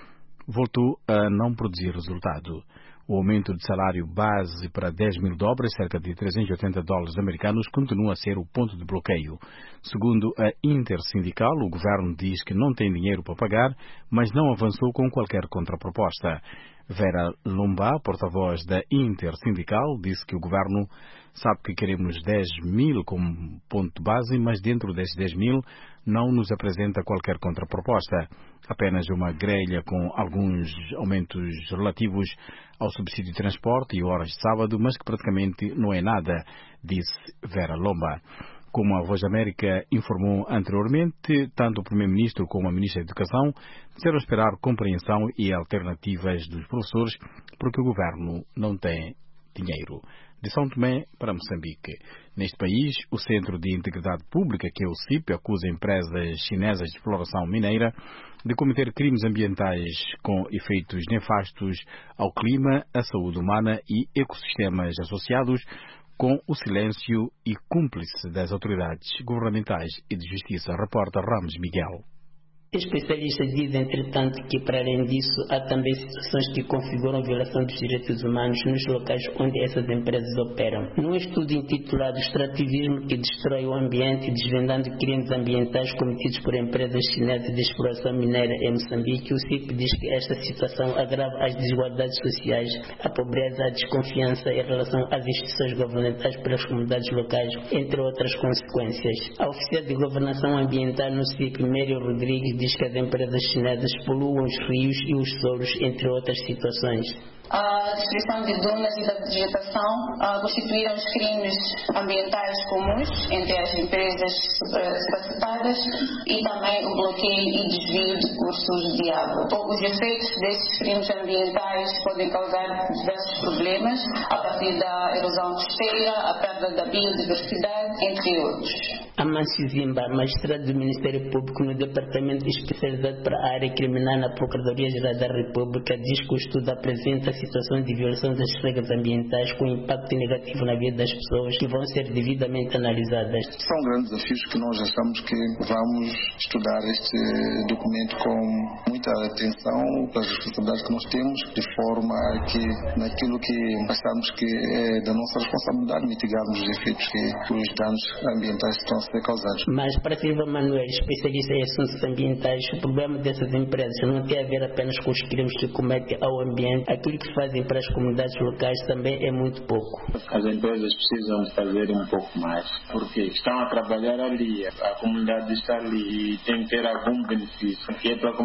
Speaker 23: voltou a não produzir resultado. O aumento de salário base para 10 mil dólares, cerca de 380 dólares americanos, continua a ser o ponto de bloqueio. Segundo a Intersindical, o governo diz que não tem dinheiro para pagar, mas não avançou com qualquer contraproposta. Vera Lomba, porta-voz da Intersindical, disse que o governo sabe que queremos 10 mil como ponto de base, mas dentro desses 10 mil não nos apresenta qualquer contraproposta. Apenas uma grelha com alguns aumentos relativos ao subsídio de transporte e horas de sábado, mas que praticamente não é nada, disse Vera Lomba. Como a Voz da América informou anteriormente, tanto o Primeiro-Ministro como a Ministra da Educação disseram esperar compreensão e alternativas dos professores, porque o Governo não tem dinheiro. De São Tomé para Moçambique. Neste país, o Centro de Integridade Pública, que é o CIP, acusa empresas chinesas de exploração mineira de cometer crimes ambientais com efeitos nefastos ao clima, à saúde humana e ecossistemas associados, com o silêncio e cúmplice das autoridades governamentais e de justiça, reporta Ramos Miguel.
Speaker 19: Especialistas dizem, entretanto, que para além disso há também situações que configuram violação dos direitos humanos nos locais onde essas empresas operam. Num estudo intitulado Extrativismo que destrói o ambiente, desvendando crimes ambientais cometidos por empresas chinesas de exploração mineira em Moçambique, o CIP diz que esta situação agrava as desigualdades sociais, a pobreza, a desconfiança em relação às instituições governamentais pelas comunidades locais, entre outras consequências. A oficial de governação ambiental no CIP, Mério Rodrigues, diz que as empresas chinesas poluam os rios e os solos, entre outras situações.
Speaker 20: A destruição de dunas e da vegetação constituíram os crimes ambientais comuns entre as empresas capacitadas e também o bloqueio e desvio de cursos de água. Os efeitos desses crimes ambientais podem causar diversos problemas, a partir da erosão costeira, a perda da biodiversidade, entre outros.
Speaker 19: Amancio Zimba, magistrado do Ministério Público no Departamento especializado para a área criminal na Procuradoria-Geral da República, diz que o estudo apresenta situações de violação das regras ambientais com impacto negativo na vida das pessoas que vão ser devidamente analisadas.
Speaker 21: São grandes desafios que nós achamos que vamos estudar este documento com muita atenção pelas responsabilidades que nós temos, de forma a que naquilo que achamos que é da nossa responsabilidade mitigarmos os efeitos que os danos ambientais estão a ser causados.
Speaker 19: Mas para Silva Manuel, especialista em assuntos ambientais, o problema dessas empresas não tem a ver apenas com os crimes que cometem ao ambiente. Aquilo que fazem para as comunidades locais também é muito pouco.
Speaker 1: As empresas precisam de fazer um pouco mais, porque estão a trabalhar ali, a comunidade está ali e tem que ter algum benefício. E é para a comunidade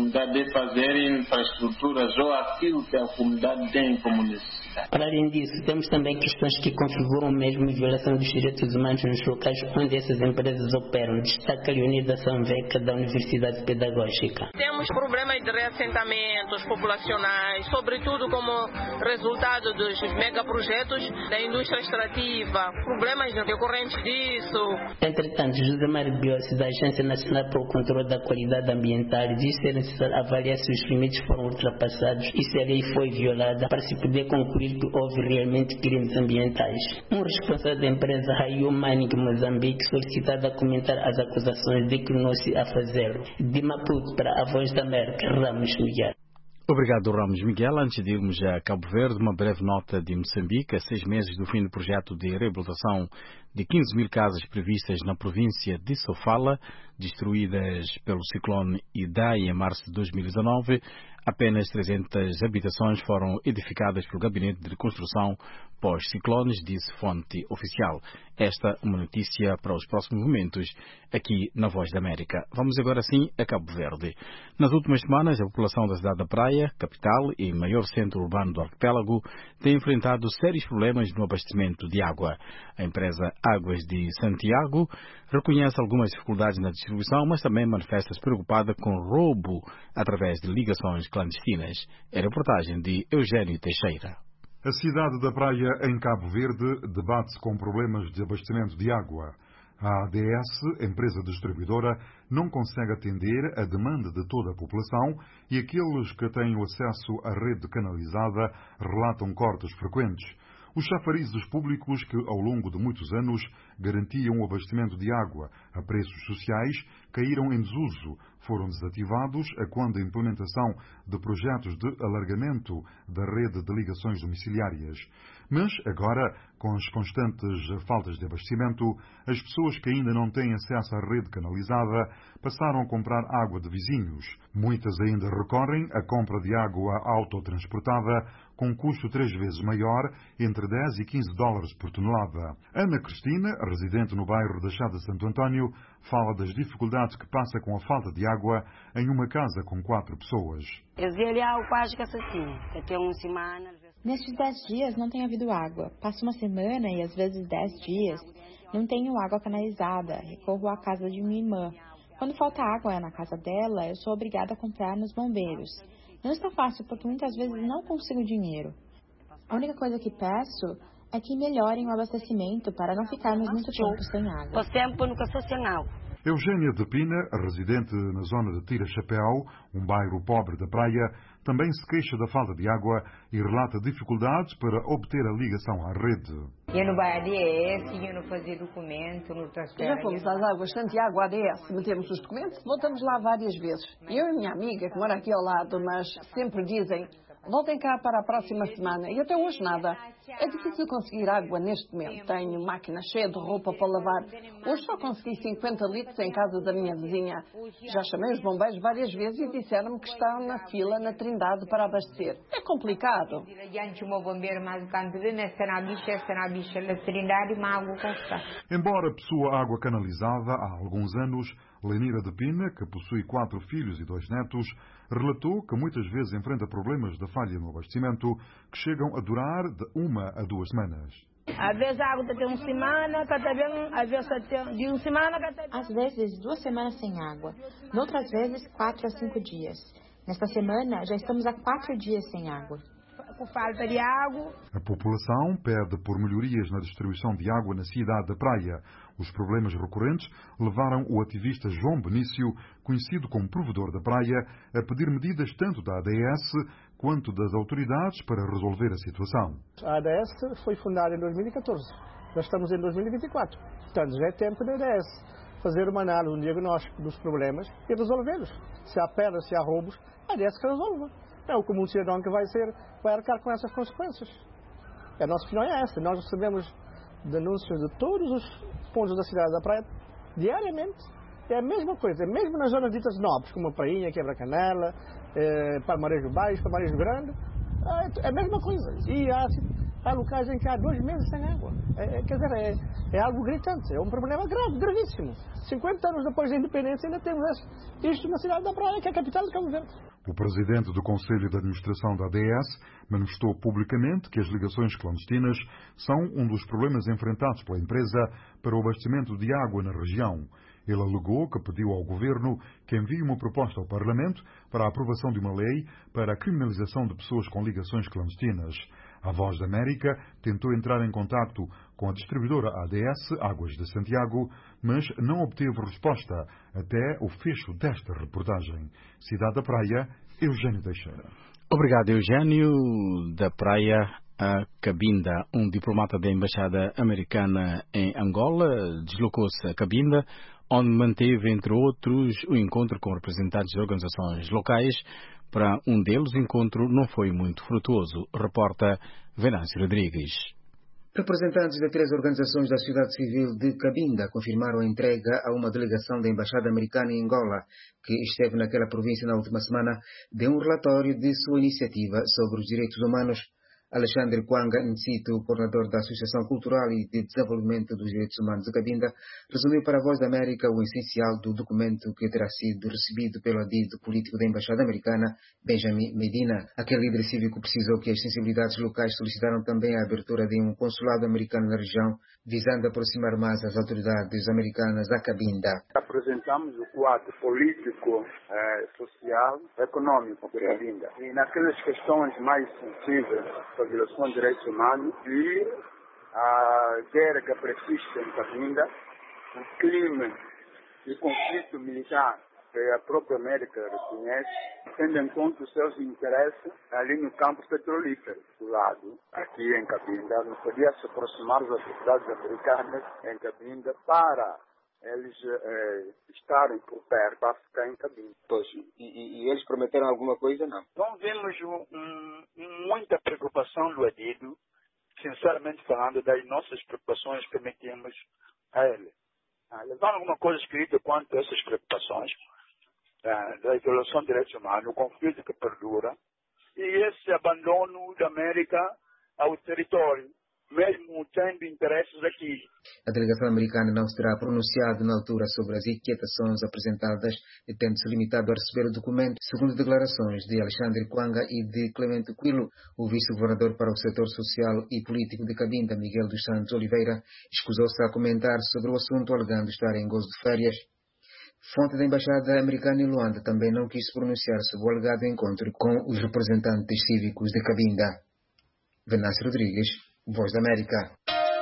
Speaker 1: fazer infraestruturas ou aquilo que a comunidade tem como necessidade.
Speaker 19: Para além disso, temos também questões que configuram mesmo violação dos direitos humanos nos locais onde essas empresas operam, destaca Leonida Sanveca, da Universidade Pedagógica.
Speaker 3: Temos problemas de reassentamentos populacionais, sobretudo como resultado dos megaprojetos da indústria extrativa, problemas decorrentes disso.
Speaker 19: Entretanto, José Mário Biossi, da Agência Nacional para o Controle da Qualidade Ambiental, diz ser necessário avaliar se os limites foram ultrapassados e se a lei foi violada para se poder concluir que houve realmente crimes ambientais. Um responsável da empresa Raio Mining Moçambique, solicitado a comentar as acusações, declinou-se a fazê-lo. De Maputo para a Voz da América, Ramos Miguel.
Speaker 23: Obrigado, Ramos Miguel. Antes de irmos a Cabo Verde, uma breve nota de Moçambique. A 6 meses do fim do projeto de reabilitação de 15 mil casas previstas na província de Sofala, destruídas pelo ciclone Idai em março de 2019, apenas 300 habitações foram edificadas pelo Gabinete de Reconstrução pós-ciclones, disse fonte oficial. Esta uma notícia para os próximos momentos aqui na Voz da América. Vamos agora sim a Cabo Verde. Nas últimas semanas, a população da cidade da Praia, capital e maior centro urbano do arquipélago, tem enfrentado sérios problemas no abastecimento de água. A empresa Águas de Santiago reconhece algumas dificuldades na distribuição, mas também manifesta-se preocupada com roubo através de ligações clandestinas. É a reportagem de Eugênio Teixeira.
Speaker 4: A cidade da Praia, em Cabo Verde, debate-se com problemas de abastecimento de água. A ADS, empresa distribuidora, não consegue atender a demanda de toda a população e aqueles que têm o acesso à rede canalizada relatam cortes frequentes. Os chafarizes públicos que, ao longo de muitos anos, garantiam o abastecimento de água a preços sociais, caíram em desuso, foram desativados a quando a implementação de projetos de alargamento da rede de ligações domiciliárias. Mas, agora, com as constantes faltas de abastecimento, as pessoas que ainda não têm acesso à rede canalizada passaram a comprar água de vizinhos. Muitas ainda recorrem à compra de água autotransportada, com custo 3 vezes maior, entre 10 e 15 dólares por tonelada. Ana Cristina, residente no bairro da Chá de Santo António, fala das dificuldades que passa com a falta de água em uma casa com 4 pessoas.
Speaker 5: Nestes 10 dias não tem havido água. Passa uma semana e às vezes 10 dias. Não tenho água canalizada. Recorro à casa de minha irmã. Quando falta água na casa dela, eu sou obrigada a comprar nos bombeiros. Não está fácil porque muitas vezes não consigo dinheiro. A única coisa que peço é que melhorem o abastecimento para não ficarmos muito tempo sem água.
Speaker 4: Eugênia de Pina, residente na zona de Tira Chapéu, um bairro pobre da Praia, também se queixa da falta de água e relata dificuldades para obter a ligação à rede.
Speaker 6: Eu no ADS, eu não fazia documento, no transfer.
Speaker 2: Já fomos às Águas Santiago ADS, metemos os documentos, voltamos lá várias vezes. Eu e minha amiga, que mora aqui ao lado, mas sempre dizem: voltem cá para a próxima semana. E até hoje nada. É difícil conseguir água neste momento. Tenho máquina cheia de roupa para lavar. Hoje só consegui 50 litros em casa da minha vizinha. Já chamei os bombeiros várias vezes e disseram-me que estão na fila na Trindade para abastecer. É complicado.
Speaker 4: Embora possua água canalizada há alguns anos, Lenira de Pina, que possui 4 filhos e 2 netos, relatou que muitas vezes enfrenta problemas de falha no abastecimento que chegam a durar de 1 a 2 semanas.
Speaker 5: Às vezes a água tem uma semana, às vezes 2 semanas sem água, noutras vezes 4 a 5 dias. Nesta semana já estamos há 4 dias sem água.
Speaker 6: Com falta de água.
Speaker 4: A população pede por melhorias na distribuição de água na cidade da Praia. Os problemas recorrentes levaram o ativista João Benício, conhecido como provedor da Praia, a pedir medidas tanto da ADS quanto das autoridades para resolver a situação.
Speaker 25: A ADS foi fundada em 2014. Nós estamos em 2024. Portanto, já é tempo da ADS fazer uma análise, um diagnóstico dos problemas e resolvê-los. Se há perdas, se há roubos, a ADS que resolva. É o comum cidadão que vai arcar com essas consequências. A nossa opinião é essa. Nós recebemos denúncias de todos os pontos da cidade da Praia diariamente. É a mesma coisa, mesmo nas zonas ditas nobres, como a Prainha, Quebra-Canela, Palmarejo Baixo, Palmarejo Grande, é a mesma coisa. E Há locais em que há 2 meses sem água. Quer dizer, é algo gritante, é um problema grave, gravíssimo. 50 anos depois da independência ainda temos isto na cidade da Praia, que é a capital de Cabo Verde.
Speaker 4: O presidente do Conselho de Administração da ADS manifestou publicamente que as ligações clandestinas são um dos problemas enfrentados pela empresa para o abastecimento de água na região. Ele alegou que pediu ao governo que envie uma proposta ao Parlamento para a aprovação de uma lei para a criminalização de pessoas com ligações clandestinas. A Voz da América tentou entrar em contacto com a distribuidora ADS Águas de Santiago, mas não obteve resposta até o fecho desta reportagem. Cidade da Praia, Eugênio Teixeira.
Speaker 23: Obrigado, Eugênio. Da Praia a Cabinda, um diplomata da Embaixada Americana em Angola deslocou-se a Cabinda, onde manteve, entre outros, o encontro com representantes de organizações locais. Para um deles, o encontro não foi muito frutuoso, reporta Venâncio Rodrigues.
Speaker 7: Representantes de 3 organizações da sociedade civil de Cabinda confirmaram a entrega a uma delegação da Embaixada Americana em Angola, que esteve naquela província na última semana, de um relatório de sua iniciativa sobre os direitos humanos. Alexandre Kwanga Ncito, coordenador da Associação Cultural e de Desenvolvimento dos Direitos Humanos de Cabinda, resumiu para a Voz da América o essencial do documento que terá sido recebido pelo adido político da Embaixada Americana, Benjamin Medina. Aquele líder cívico precisou que as sensibilidades locais solicitaram também a abertura de um consulado americano na região, visando aproximar mais as autoridades americanas a Cabinda.
Speaker 8: Apresentamos o quadro político, social, econômico de Cabinda. E naquelas questões mais sensíveis, a violação de direitos humanos e a guerra que persiste em Cabinda, o crime e conflito militar que a própria América reconhece, tendo em conta os seus interesses ali no campo petrolífero do lado, aqui em Cabinda, não podia se aproximar das autoridades americanas em Cabinda para eles estarem por perto para ficar em Cabinda.
Speaker 9: Pois, e eles prometeram alguma coisa, não?
Speaker 8: Nós vimos muita preocupação do adido, sinceramente falando, das nossas preocupações que metíamos a ele. Levaram alguma coisa escrita quanto a essas preocupações, da violação de direitos humanos, o conflito que perdura, e esse abandono da América ao território, mesmo tendo interesses aqui.
Speaker 7: A delegação americana não se terá pronunciado na altura sobre as inquietações apresentadas, tendo-se limitado a receber o documento, segundo declarações de Alexandre Kwanga e de Clemente Quilo. O vice-governador para o setor social e político de Cabinda, Miguel dos Santos Oliveira, escusou-se a comentar sobre o assunto, alegando estar em gozo de férias. Fonte da Embaixada Americana em Luanda também não quis pronunciar sobre o alegado encontro com os representantes cívicos de Cabinda. Venâncio Rodrigues, Voz da América.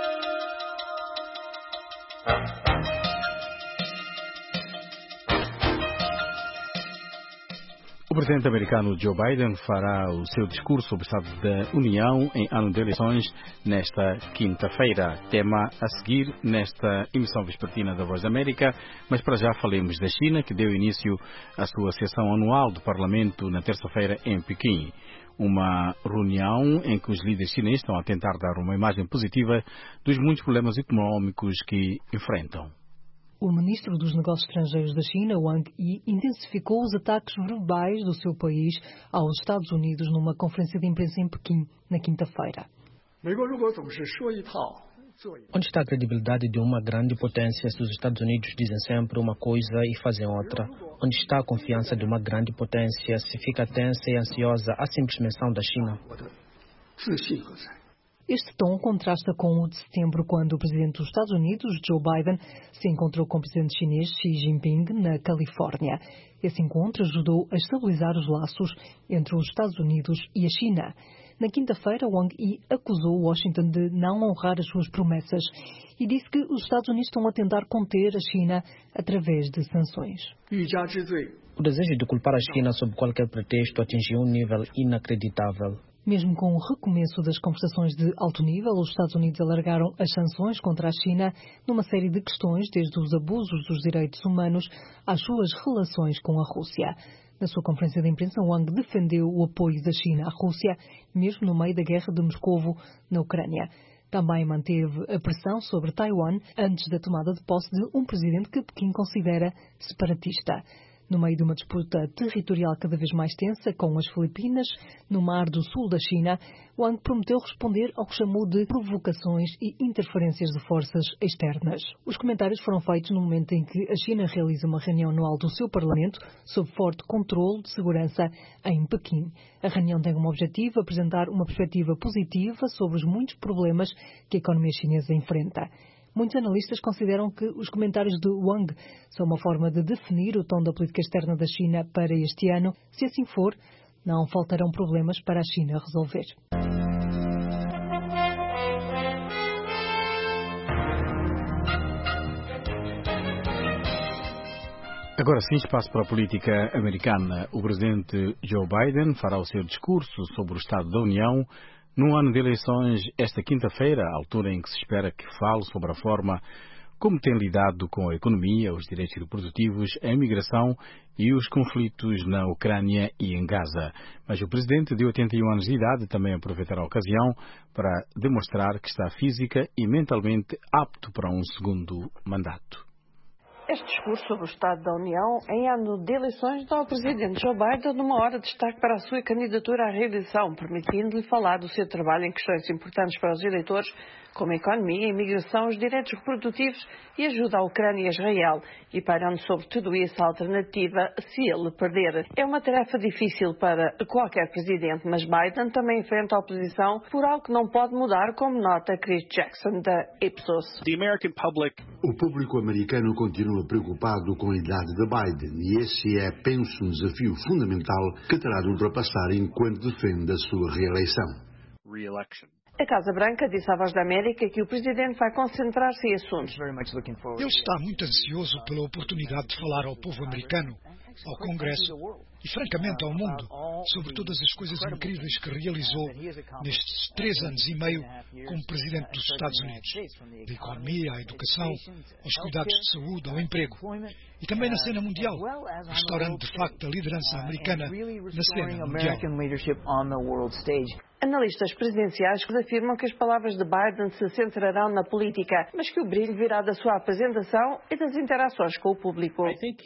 Speaker 23: O presidente americano Joe Biden fará o seu discurso sobre o Estado da União em ano de eleições nesta quinta-feira. Tema a seguir nesta emissão vespertina da Voz da América, mas para já falemos da China, que deu início à sua sessão anual do Parlamento na terça-feira em Pequim. Uma reunião em que os líderes chineses estão a tentar dar uma imagem positiva dos muitos problemas económicos que enfrentam.
Speaker 10: O ministro dos Negócios Estrangeiros da China, Wang Yi, intensificou os ataques verbais do seu país aos Estados Unidos numa conferência de imprensa em Pequim, na quinta-feira.
Speaker 11: Onde está a credibilidade de uma grande potência se os Estados Unidos dizem sempre uma coisa e fazem outra? Onde está a confiança de uma grande potência se fica tensa e ansiosa à simples menção da China?
Speaker 10: Este tom contrasta com o de setembro, quando o presidente dos Estados Unidos, Joe Biden, se encontrou com o presidente chinês Xi Jinping na Califórnia. Esse encontro ajudou a estabilizar os laços entre os Estados Unidos e a China. Na quinta-feira, Wang Yi acusou Washington de não honrar as suas promessas e disse que os Estados Unidos estão a tentar conter a China através de sanções.
Speaker 11: O desejo de culpar a China sob qualquer pretexto atingiu um nível inacreditável.
Speaker 10: Mesmo com o recomeço das conversações de alto nível, os Estados Unidos alargaram as sanções contra a China numa série de questões, desde os abusos dos direitos humanos às suas relações com a Rússia. Na sua conferência de imprensa, Wang defendeu o apoio da China à Rússia, mesmo no meio da guerra de Moscovo na Ucrânia. Também manteve a pressão sobre Taiwan antes da tomada de posse de um presidente que Pequim considera separatista. No meio de uma disputa territorial cada vez mais tensa com as Filipinas, no mar do sul da China, Wang prometeu responder ao que chamou de provocações e interferências de forças externas. Os comentários foram feitos no momento em que a China realiza uma reunião anual do seu Parlamento sob forte controle de segurança em Pequim. A reunião tem como objetivo apresentar uma perspectiva positiva sobre os muitos problemas que a economia chinesa enfrenta. Muitos analistas consideram que os comentários de Wang são uma forma de definir o tom da política externa da China para este ano. Se assim for, não faltarão problemas para a China resolver.
Speaker 23: Agora sim, espaço para a política americana. O presidente Joe Biden fará o seu discurso sobre o Estado da União no ano de eleições esta quinta-feira, à altura em que se espera que fale sobre a forma como tem lidado com a economia, os direitos reprodutivos, a imigração e os conflitos na Ucrânia e em Gaza. Mas o presidente de 81 anos de idade também aproveitará a ocasião para demonstrar que está física e mentalmente apto para um segundo mandato.
Speaker 2: Este discurso sobre o Estado da União, em ano de eleições, dá ao presidente Joe Biden numa hora de destaque para a sua candidatura à reeleição, permitindo-lhe falar do seu trabalho em questões importantes para os eleitores, como a economia, a imigração, os direitos reprodutivos e ajuda à Ucrânia e Israel, e pairando sobre tudo isso a alternativa se ele perder. É uma tarefa difícil para qualquer presidente, mas Biden também enfrenta a oposição por algo que não pode mudar, como nota Chris Jackson, da Ipsos.
Speaker 13: O público americano continua preocupado com a idade de Biden e esse é, penso, um desafio fundamental que terá de ultrapassar enquanto defende a sua reeleição.
Speaker 2: A Casa Branca disse à Voz da América que o presidente vai concentrar-se em assuntos.
Speaker 12: Ele está muito ansioso pela oportunidade de falar ao povo americano, ao Congresso e, francamente, ao mundo, sobre todas as coisas incríveis que realizou nestes 3 anos e meio como Presidente dos Estados Unidos, da economia, à educação, aos cuidados de saúde, ao emprego. E também na cena mundial, restaurando de facto a liderança americana na cena mundial.
Speaker 2: Analistas presidenciais afirmam que as palavras de Biden se centrarão na política, mas que o brilho virá da sua apresentação e das interações com o público.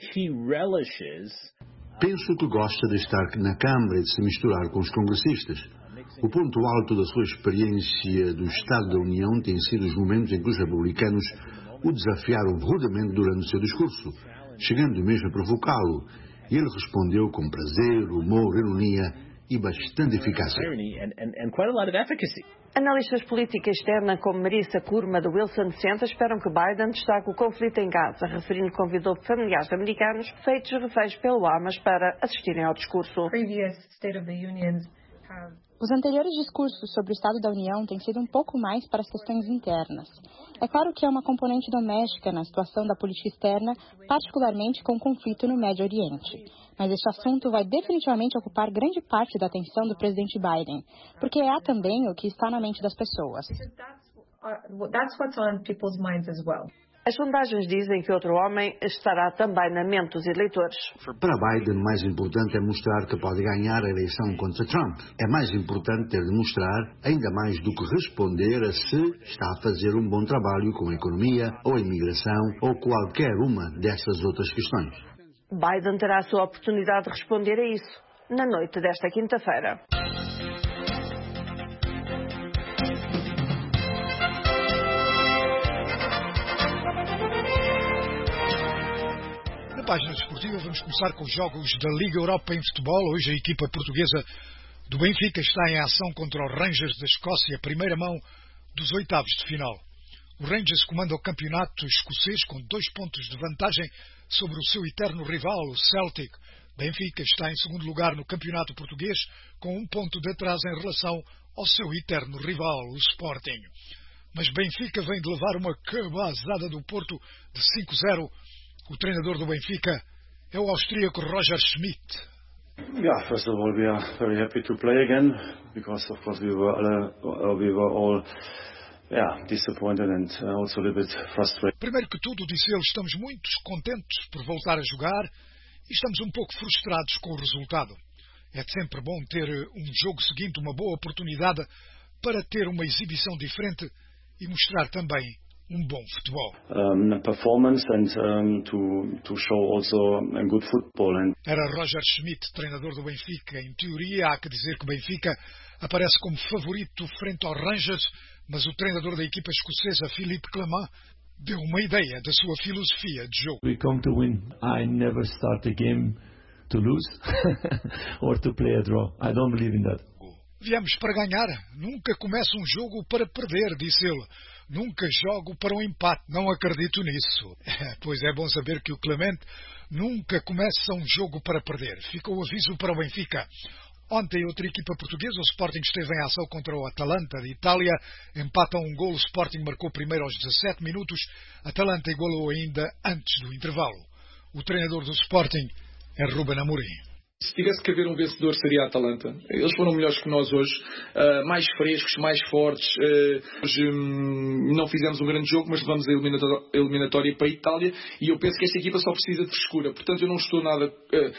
Speaker 13: Penso que gosta de estar na Câmara e de se misturar com os congressistas. O ponto alto da sua experiência do Estado da União tem sido os momentos em que os republicanos o desafiaram rudamente durante o seu discurso, chegando mesmo a provocá-lo. E ele respondeu com prazer, humor, ironia e bastante eficácia.
Speaker 2: Analistas de política externa como Marissa Kurma, do Wilson Center, esperam que Biden destaque o conflito em Gaza, referindo que convidou familiares americanos feitos reféns pelo Hamas para assistirem ao discurso.
Speaker 5: Os anteriores discursos sobre o Estado da União têm sido um pouco mais para as questões internas. É claro que há uma componente doméstica na situação da política externa, particularmente com o conflito no Médio Oriente. Mas este assunto vai definitivamente ocupar grande parte da atenção do presidente Biden, porque é também o que está na mente das pessoas.
Speaker 2: As sondagens dizem que outro homem estará também na mente dos eleitores.
Speaker 13: Para Biden, o mais importante é mostrar que pode ganhar a eleição contra Trump. É mais importante ter de mostrar, ainda mais do que responder a se está a fazer um bom trabalho com a economia, ou a imigração, ou qualquer uma dessas outras questões.
Speaker 2: Biden terá a sua oportunidade de responder a isso na noite desta quinta-feira.
Speaker 12: Na página desportiva vamos começar com os jogos da Liga Europa em futebol. Hoje a equipa portuguesa do Benfica está em ação contra os Rangers da Escócia, primeira mão dos oitavos de final. O Rangers comanda o campeonato escocês com 2 pontos de vantagem sobre o seu eterno rival, o Celtic. Benfica está em segundo lugar no campeonato português com 1 ponto de atraso em relação ao seu eterno rival, o Sporting. Mas Benfica vem de levar uma cabazada do Porto de 5-0. O treinador do Benfica é o austríaco Roger Schmidt.
Speaker 14: Yeah, first of all, we are very happy to play again because, of course, we were all disappointed and also a little bit frustrated.
Speaker 12: Primeiro que tudo, disse ele, estamos muito contentes por voltar a jogar e estamos um pouco frustrados com o resultado. É sempre bom ter um jogo seguinte, uma boa oportunidade para ter uma exibição diferente e mostrar também bom futebol.
Speaker 14: Performance and to show also a good football.
Speaker 12: Era Roger Schmidt, treinador do Benfica. Em teoria, há que dizer que o Benfica aparece como favorito frente ao Rangers, mas o treinador da equipa escocesa, Philippe Clement, deu uma ideia da sua filosofia de jogo.
Speaker 15: We come to win. I never start a game to lose or to play a draw. I don't believe in that.
Speaker 12: Viemos para ganhar. Nunca começo um jogo para perder, disse ele. Nunca jogo para um empate. Não acredito nisso. Pois é bom saber que o Clement nunca começa um jogo para perder. Fica o aviso para o Benfica. Ontem, outra equipa portuguesa, o Sporting, esteve em ação contra o Atalanta de Itália. Empata um golo, o Sporting marcou primeiro aos 17 minutos. Atalanta igualou ainda antes do intervalo. O treinador do Sporting é Ruben Amorim.
Speaker 16: Se tivesse que haver um vencedor, seria a Atalanta. Eles foram melhores que nós hoje, mais frescos, mais fortes. Hoje não fizemos um grande jogo, mas levamos a eliminatória para a Itália e eu penso que esta equipa só precisa de frescura. Portanto, eu não estou nada...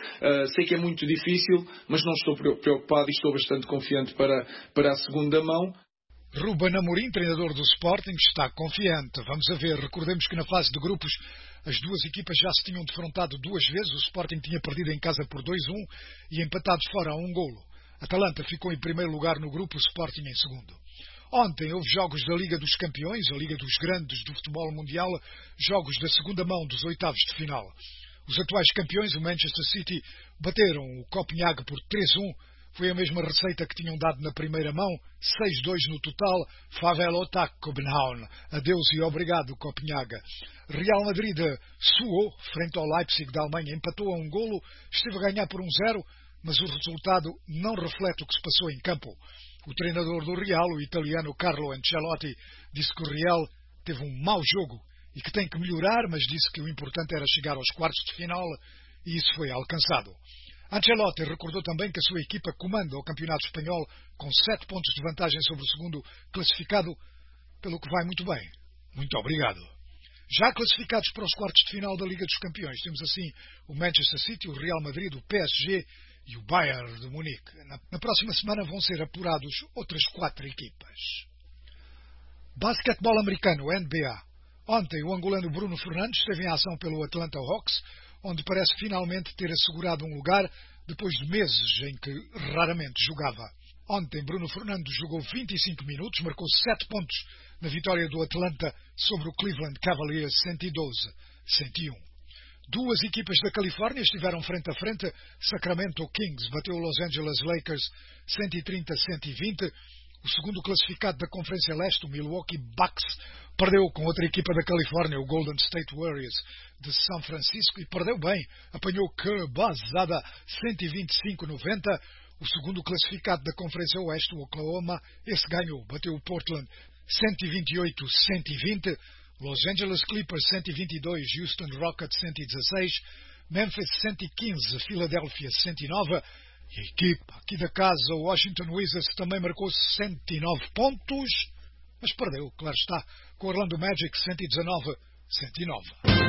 Speaker 16: sei que é muito difícil, mas não estou preocupado e estou bastante confiante para a segunda mão.
Speaker 12: Ruben Amorim, treinador do Sporting, está confiante. Vamos a ver. Recordemos que na fase de grupos as duas equipas já se tinham defrontado duas vezes. O Sporting tinha perdido em casa por 2-1 e empatado fora a 1 golo. Atalanta ficou em primeiro lugar no grupo, o Sporting em segundo. Ontem houve jogos da Liga dos Campeões, a Liga dos Grandes do futebol mundial, jogos da segunda mão dos oitavos de final. Os atuais campeões, o Manchester City, bateram o Copenhague por 3-1. Foi a mesma receita que tinham dado na primeira mão, 6-2 no total. Favel Otak Copenhagen. Adeus e obrigado, Copenhague. Real Madrid suou frente ao Leipzig da Alemanha, empatou a 1 golo, esteve a ganhar por 1-0, mas o resultado não reflete o que se passou em campo. O treinador do Real, o italiano Carlo Ancelotti, disse que o Real teve um mau jogo e que tem que melhorar, mas disse que o importante era chegar aos quartos de final e isso foi alcançado. Ancelotti recordou também que a sua equipa comanda o Campeonato Espanhol com 7 pontos de vantagem sobre o segundo classificado, pelo que vai muito bem. Muito obrigado. Já classificados para os quartos de final da Liga dos Campeões, temos assim o Manchester City, o Real Madrid, o PSG e o Bayern de Munique. Na próxima semana vão ser apurados outras 4 equipas. Basquetebol americano, NBA. Ontem o angolano Bruno Fernandes esteve em ação pelo Atlanta Hawks, onde parece finalmente ter assegurado um lugar depois de meses em que raramente jogava. Ontem Bruno Fernandes jogou 25 minutos, marcou 7 pontos na vitória do Atlanta sobre o Cleveland Cavaliers 112-101. Duas equipas da Califórnia estiveram frente a frente. Sacramento Kings bateu o Los Angeles Lakers 130-120. O segundo classificado da Conferência Leste, o Milwaukee Bucks, perdeu com outra equipa da Califórnia, o Golden State Warriors de São Francisco, e perdeu bem. Apanhou Kerr Bazada 125-90. O segundo classificado da Conferência Oeste, o Oklahoma, esse ganhou, bateu o Portland 128-120. Los Angeles Clippers 122, Houston Rockets 116, Memphis 115, Philadelphia 109. E a equipa aqui da casa, o Washington Wizards, também marcou 109 pontos, mas perdeu, claro está, com o Orlando Magic 119-109.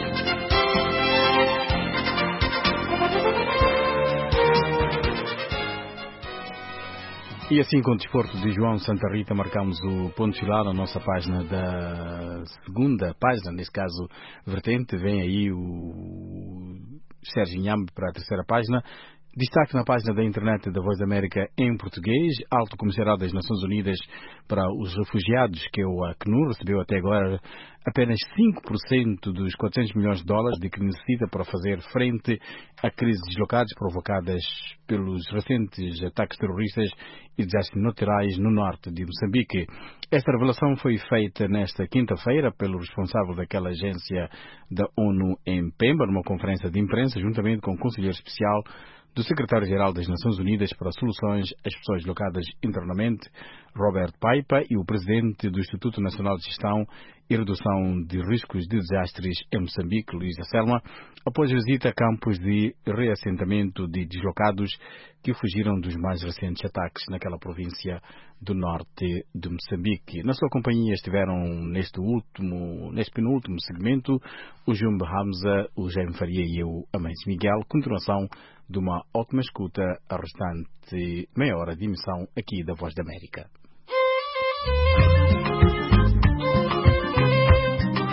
Speaker 23: E assim, com o desporto de João Santa Rita, marcamos o ponto final na nossa página da segunda página, nesse caso, vertente. Vem aí o Sérgio Inhambe para a terceira página. Destaque na página da internet da Voz da América em português. Alto Comissariado das Nações Unidas para os Refugiados, que é o ACNUR, recebeu até agora apenas 5% dos 400 milhões de dólares de que necessita para fazer frente a crises deslocadas provocadas pelos recentes ataques terroristas e desastres naturais no norte de Moçambique. Esta revelação foi feita nesta quinta-feira pelo responsável daquela agência da ONU em Pemba, numa conferência de imprensa, juntamente com o conselheiro especial do Secretário-Geral das Nações Unidas para Soluções às Pessoas Deslocadas Internamente, Robert Paipa, e o Presidente do Instituto Nacional de Gestão e Redução de Riscos de Desastres em Moçambique, Luís da Selma, após a visita a campos de reassentamento de deslocados que fugiram dos mais recentes ataques naquela província do norte de Moçambique. Na sua companhia estiveram neste penúltimo segmento o Jumbe Hamza, o Jaime Faria e eu, Amâncio Miguel. Continuação de uma ótima escuta a restante meia hora de emissão aqui da Voz da América.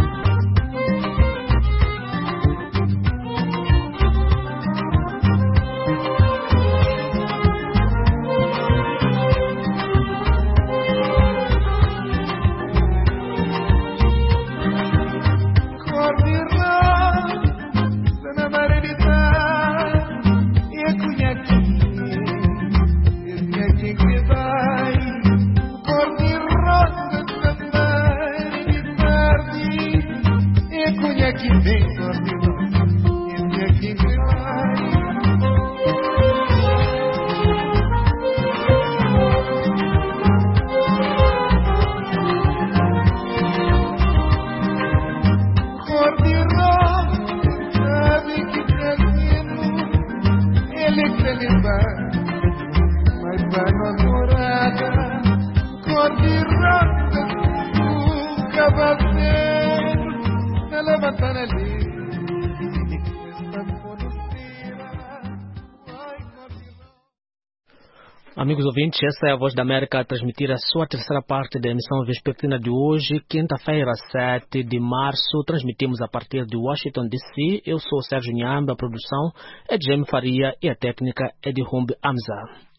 Speaker 11: Amigos ouvintes, essa é a Voz da América a transmitir a sua terceira parte da emissão vespertina de hoje, quinta-feira, 7 de março. Transmitimos a partir de Washington, D.C. Eu sou o Sérgio Nhamba, a produção é de Jaime Faria e a técnica é de Rumbi Amza.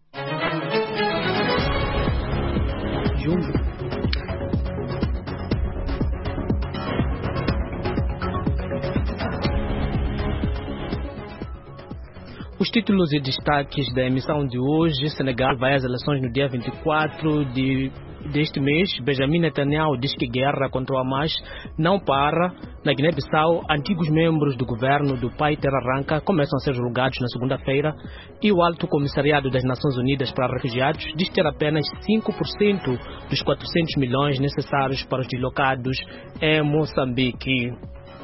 Speaker 11: Os títulos e destaques da emissão de hoje: Senegal vai às eleições no dia 24 deste mês. Benjamin Netanyahu diz que guerra contra o Hamas não para. Na Guiné-Bissau, antigos membros do governo do pai Terra Arranca começam a ser julgados na segunda-feira. E o Alto Comissariado das Nações Unidas para Refugiados diz ter apenas 5% dos 400 milhões necessários para os deslocados em Moçambique.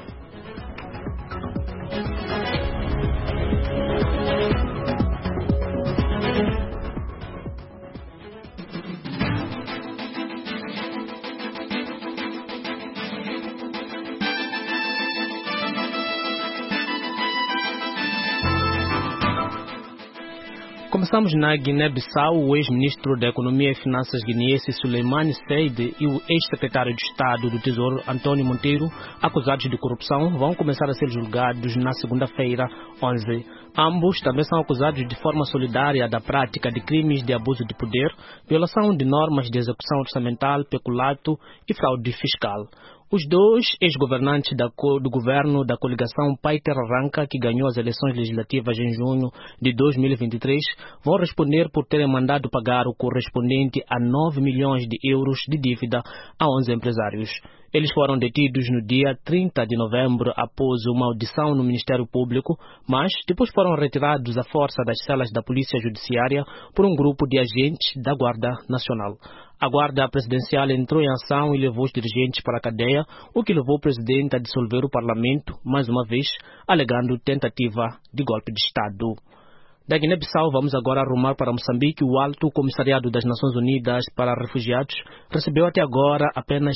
Speaker 11: Começamos na Guiné-Bissau. O ex-ministro da Economia e Finanças guineense Suleimane Seide e o ex-secretário de Estado do Tesouro Antônio Monteiro, acusados de corrupção, vão começar a ser julgados na segunda-feira, 11. Ambos também são acusados de forma solidária da prática de crimes de abuso de poder, violação de normas de execução orçamental, peculato e fraude fiscal. Os dois ex-governantes do governo da coligação Pai Terra Arranca, que ganhou as eleições legislativas em junho de 2023, vão responder por terem mandado pagar o correspondente a 9 milhões de euros de dívida a 11 empresários. Eles foram detidos no dia 30 de novembro após uma audição no Ministério Público, mas depois foram retirados à força das celas da Polícia Judiciária por um grupo de agentes da Guarda Nacional. A Guarda Presidencial entrou em ação e levou os dirigentes para a cadeia, o que levou o presidente a dissolver o Parlamento, mais uma vez, alegando tentativa de golpe de Estado. Da Guiné-Bissau, vamos agora arrumar para Moçambique. O Alto Comissariado das Nações Unidas para Refugiados recebeu até agora apenas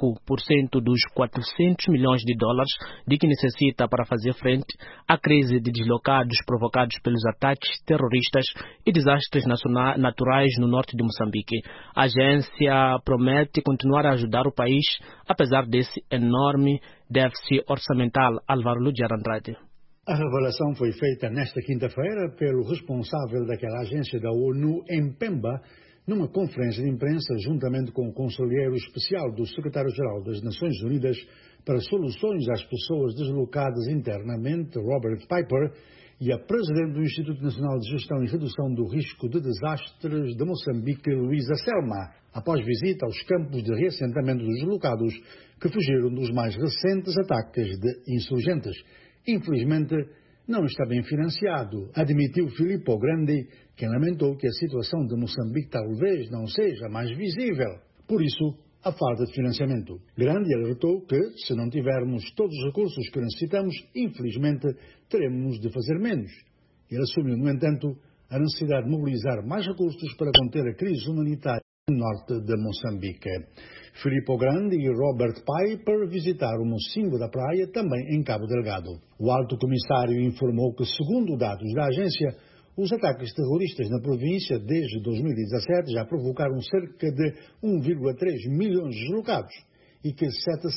Speaker 11: 5% dos 400 milhões de dólares de que necessita para fazer frente à crise de deslocados provocados pelos ataques terroristas e desastres naturais no norte de Moçambique. A agência promete continuar a ajudar o país, apesar desse enorme déficit orçamental. Álvaro Ludiar Andrade.
Speaker 17: A revelação foi feita nesta quinta-feira pelo responsável daquela agência da ONU em Pemba, numa conferência de imprensa juntamente com o conselheiro especial do secretário-geral das Nações Unidas para Soluções às Pessoas Deslocadas Internamente, Robert Piper, e a presidente do Instituto Nacional de Gestão e Redução do Risco de Desastres de Moçambique, Luísa Selma, após visita aos campos de reassentamento dos deslocados que fugiram dos mais recentes ataques de insurgentes. Infelizmente, não está bem financiado, admitiu Filippo Grandi, quem lamentou que a situação de Moçambique talvez não seja mais visível. Por isso, a falta de financiamento. Grandi alertou que, se não tivermos todos os recursos que necessitamos, infelizmente, teremos de fazer menos. Ele assumiu, no entanto, a necessidade de mobilizar mais recursos para conter a crise humanitária no norte de Moçambique. Filippo Grandi e Robert Piper visitaram Mocingo da Praia, também em Cabo Delgado. O alto comissário informou que, segundo dados da agência, os ataques terroristas na província desde 2017 já provocaram cerca de 1,3 milhões de deslocados e que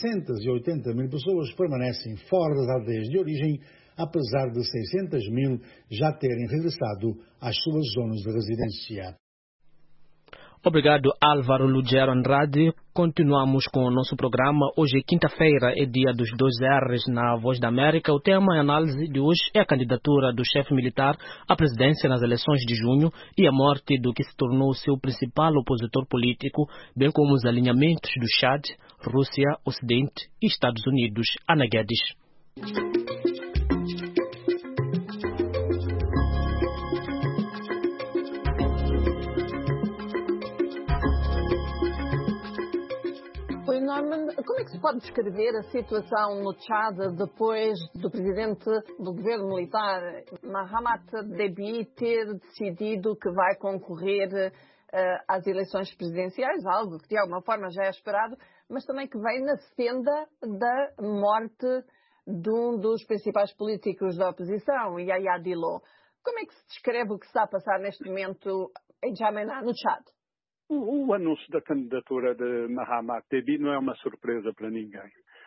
Speaker 17: 780 mil pessoas permanecem fora das aldeias de origem, apesar de 600 mil já terem regressado às suas zonas de residência.
Speaker 11: Obrigado, Álvaro Lugero Andrade. Continuamos com o nosso programa. Hoje é quinta-feira, é dia dos 2 R's na Voz da América. O tema e análise de hoje é a candidatura do chefe militar à presidência nas eleições de junho e a morte do que se tornou seu principal opositor político, bem como os alinhamentos do Chad, Rússia, Ocidente e Estados Unidos. Ana Guedes.
Speaker 2: Como é que se pode descrever a situação no Tchad depois do presidente do governo militar, Mahamat Déby, ter decidido que vai concorrer às eleições presidenciais, algo que de alguma forma já é esperado, mas também que vem na senda da morte de um dos principais políticos da oposição, Yahya Dillo. Como é que se descreve o que se está a passar neste momento em N'Djamena, no Tchad?
Speaker 18: O anúncio da candidatura de Mahamat Déby não é uma surpresa para ninguém.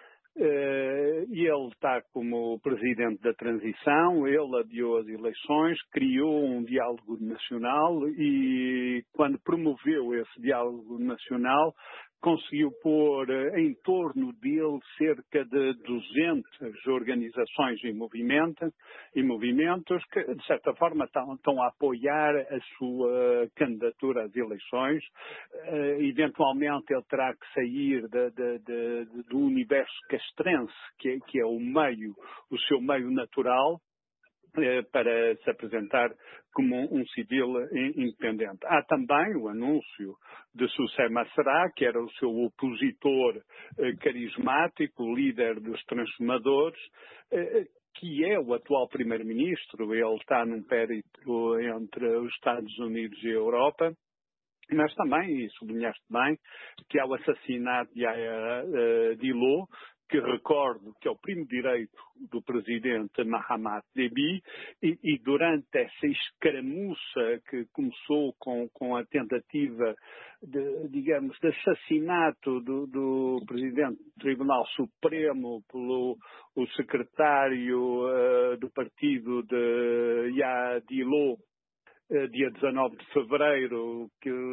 Speaker 18: E ele está como presidente da transição, ele adiou as eleições, criou um diálogo nacional e quando promoveu esse diálogo nacional conseguiu pôr em torno dele cerca de 200 organizações em movimentos que, de certa forma, estão a apoiar a sua candidatura às eleições. Eventualmente, ele terá que sair do universo castrense, que é o seu meio natural, para se apresentar como um civil independente. Há também o anúncio de Soussé Masra, que era o seu opositor carismático, líder dos transformadores, que é o atual primeiro-ministro. Ele está num périplo entre os Estados Unidos e a Europa. Mas também, e sublinhaste bem, que há o assassinato de Yahya Dillo, que recordo que é o primo direito do presidente Mahamat Déby, e durante essa escaramuça que começou com a tentativa de assassinato do presidente do Tribunal Supremo pelo o secretário do partido de Yahya Dillo, dia 19 de fevereiro,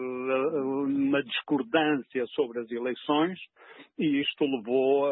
Speaker 18: uma discordância sobre as eleições, e isto levou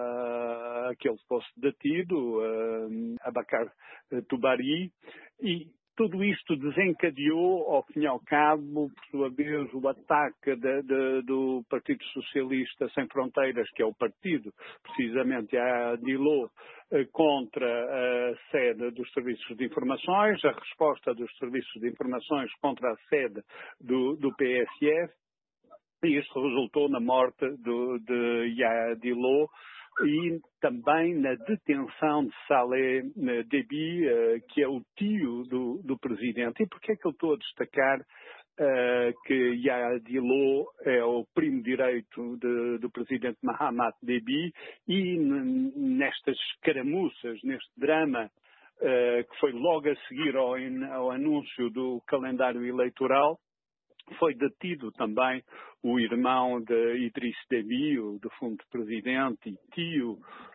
Speaker 18: a que ele fosse detido, Abakar Toubari, e tudo isto desencadeou, ao fim e ao cabo, por sua vez, o ataque do Partido Socialista Sem Fronteiras, que é o partido, precisamente, a Dillo, contra a sede dos Serviços de Informações, a resposta dos Serviços de Informações contra a sede do PSF, e isto resultou na morte de Yahya Dillo e também na detenção de Saleh Déby, que é o tio do presidente. E por que é que eu estou a destacar que Yahya Dillo é o primo direito do presidente Mahamat Déby, e nestas escaramuças, neste drama que foi logo a seguir ao anúncio do calendário eleitoral, foi detido também o irmão de Idriss Déby, o defunto presidente e tio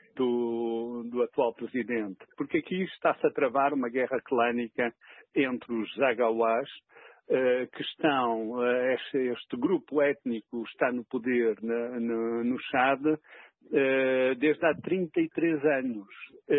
Speaker 18: do atual presidente. Porque aqui está-se a travar uma guerra clânica entre os Zaghawas, que estão, este grupo étnico está no poder no Chad desde há 33 anos.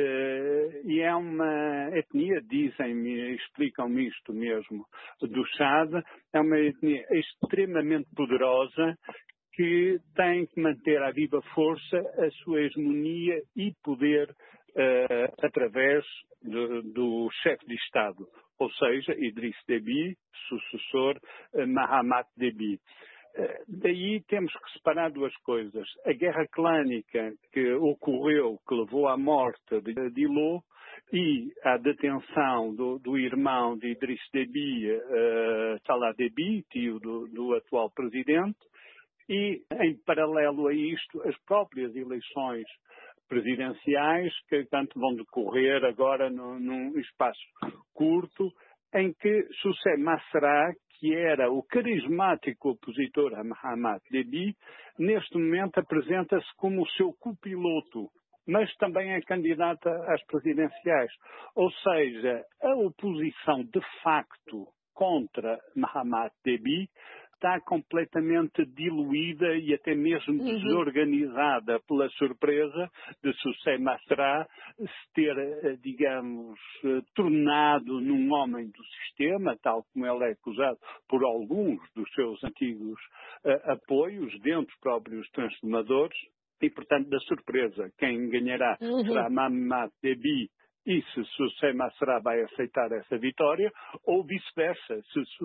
Speaker 18: E é uma etnia, dizem-me, explicam-me isto mesmo, do Chad, é uma etnia extremamente poderosa que tem que manter à viva força a sua hegemonia e poder através do chefe de Estado, ou seja, Idriss Déby, sucessor Mahamat Déby. Daí temos que separar duas coisas. A guerra clânica que ocorreu, que levou à morte de Dillo, e a detenção do irmão de Idriss Déby, Salah Déby, tio do atual presidente, e, em paralelo a isto, as próprias eleições presidenciais, que tanto vão decorrer agora num espaço curto, em que Soussé Masra, que era o carismático opositor a Mahamat Déby, neste momento apresenta-se como o seu copiloto, mas também é candidata às presidenciais. Ou seja, a oposição de facto contra Mahamat Déby está completamente diluída e até mesmo desorganizada pela surpresa de Soussé Masra se ter, digamos, tornado num homem do sistema, tal como ele é acusado por alguns dos seus antigos apoios dentro dos próprios transformadores, e, portanto, da surpresa. Quem ganhará será Mahamat Déby, e se Soussé Masra vai aceitar essa vitória, ou vice-versa,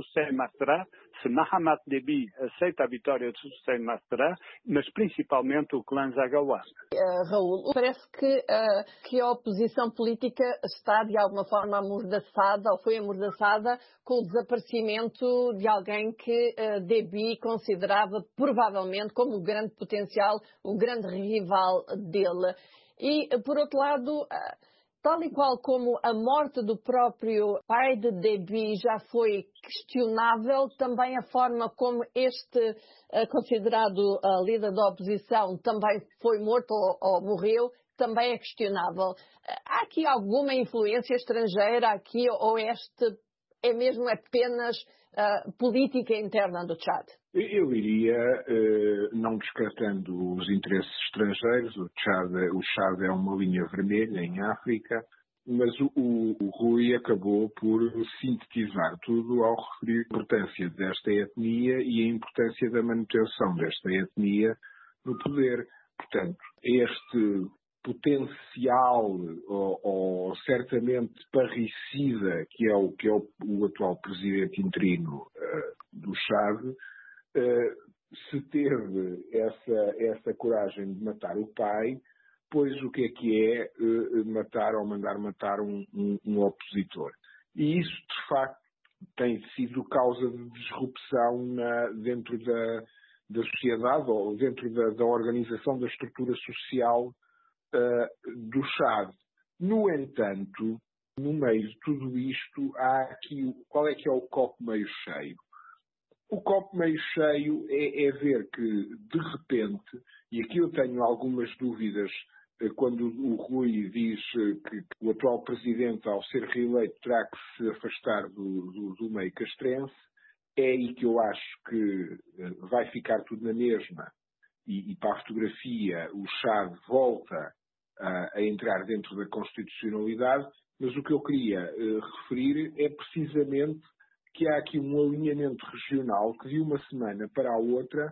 Speaker 18: se Mahamat Déby aceita a vitória de Soussé Masra, mas principalmente o clã Zaghawa.
Speaker 2: Raul, parece que a oposição política está de alguma forma amordaçada, ou foi amordaçada, com o desaparecimento de alguém que Déby considerava provavelmente como o grande potencial, o grande rival dele. E, por outro lado, Tal e qual como a morte do próprio pai de Déby já foi questionável, também a forma como este considerado líder da oposição também foi morto ou morreu, também é questionável. Há aqui alguma influência estrangeira aqui ou este é mesmo apenas política interna do Tchad?
Speaker 1: Eu iria, não descartando os interesses estrangeiros, o Tchad é uma linha vermelha em África, mas o Rui acabou por sintetizar tudo ao referir a importância desta etnia e a importância da manutenção desta etnia no poder. Portanto, este potencial ou certamente parricida que é o atual presidente interino do Chad, se teve essa coragem de matar o pai, pois o que é matar ou mandar matar um opositor. E isso, de facto, tem sido causa de disrupção dentro da sociedade ou dentro da organização da estrutura social do Chad. No entanto, no meio de tudo isto, há aqui qual é que é o copo meio cheio? O copo meio cheio é ver que, de repente, e aqui eu tenho algumas dúvidas quando o Rui diz que o atual presidente, ao ser reeleito, terá que se afastar do meio castrense, é aí que eu acho que vai ficar tudo na mesma e para a fotografia o Chad volta a entrar dentro da constitucionalidade, mas o que eu queria referir é precisamente que há aqui um alinhamento regional que de uma semana para a outra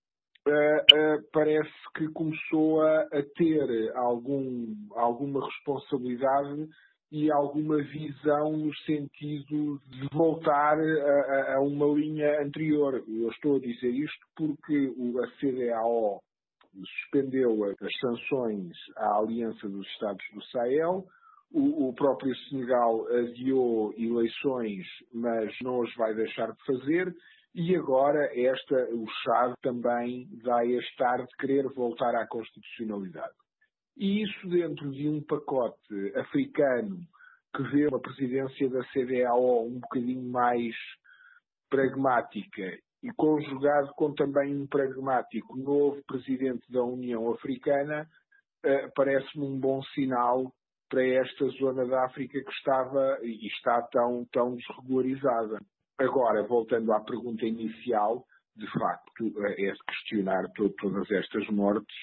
Speaker 1: parece que começou a ter alguma responsabilidade e alguma visão no sentido de voltar a uma linha anterior. Eu estou a dizer isto porque a CEDEAO suspendeu as sanções à Aliança dos Estados do Sahel. O próprio Senegal adiou eleições, mas não as vai deixar de fazer. E agora o Chad também vai estar de querer voltar à constitucionalidade. E isso dentro de um pacote africano que vê uma presidência da CEDEAO um bocadinho mais pragmática e conjugado com também um pragmático novo presidente da União Africana, parece-me um bom sinal para esta zona da África que estava e está tão desregularizada. Agora, voltando à pergunta inicial, de facto, é de questionar todas estas mortes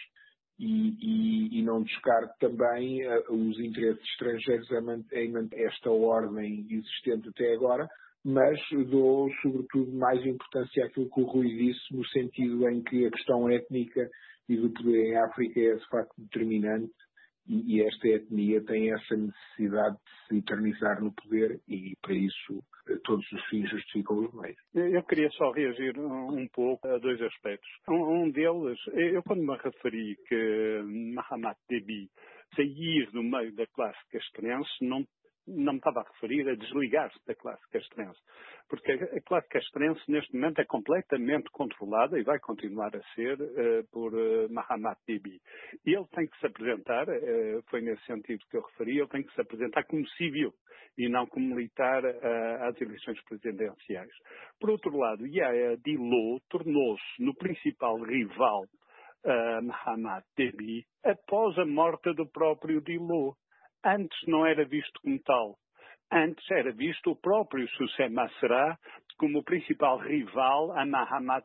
Speaker 1: e não descarto também os interesses estrangeiros em esta ordem existente até agora, mas dou, sobretudo, mais importância àquilo que o Rui disse, no sentido em que a questão étnica e do poder em África é, de facto, determinante. E esta etnia tem essa necessidade de se eternizar no poder e, para isso, todos os fins justificam os meios.
Speaker 18: Eu queria só reagir um pouco a dois aspectos. Um deles, eu quando me referi que Mahamat Déby sair do meio da classe castrense, não me estava a referir a desligar-se da classe castrense, porque a classe castrense neste momento é completamente controlada e vai continuar a ser por Mahamat Déby. E ele tem que se apresentar, foi nesse sentido que eu referi, ele tem que se apresentar como civil e não como militar às eleições presidenciais. Por outro lado, Yahya Dillo tornou-se no principal rival Mahamat Déby após a morte do próprio Dillo. Antes não era visto como tal. Antes era visto o próprio Soussé Masra como o principal rival a Mahamat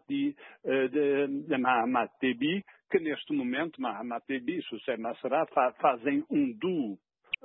Speaker 18: Déby, que neste momento Mahamat Déby e Soussé Masra fazem um duo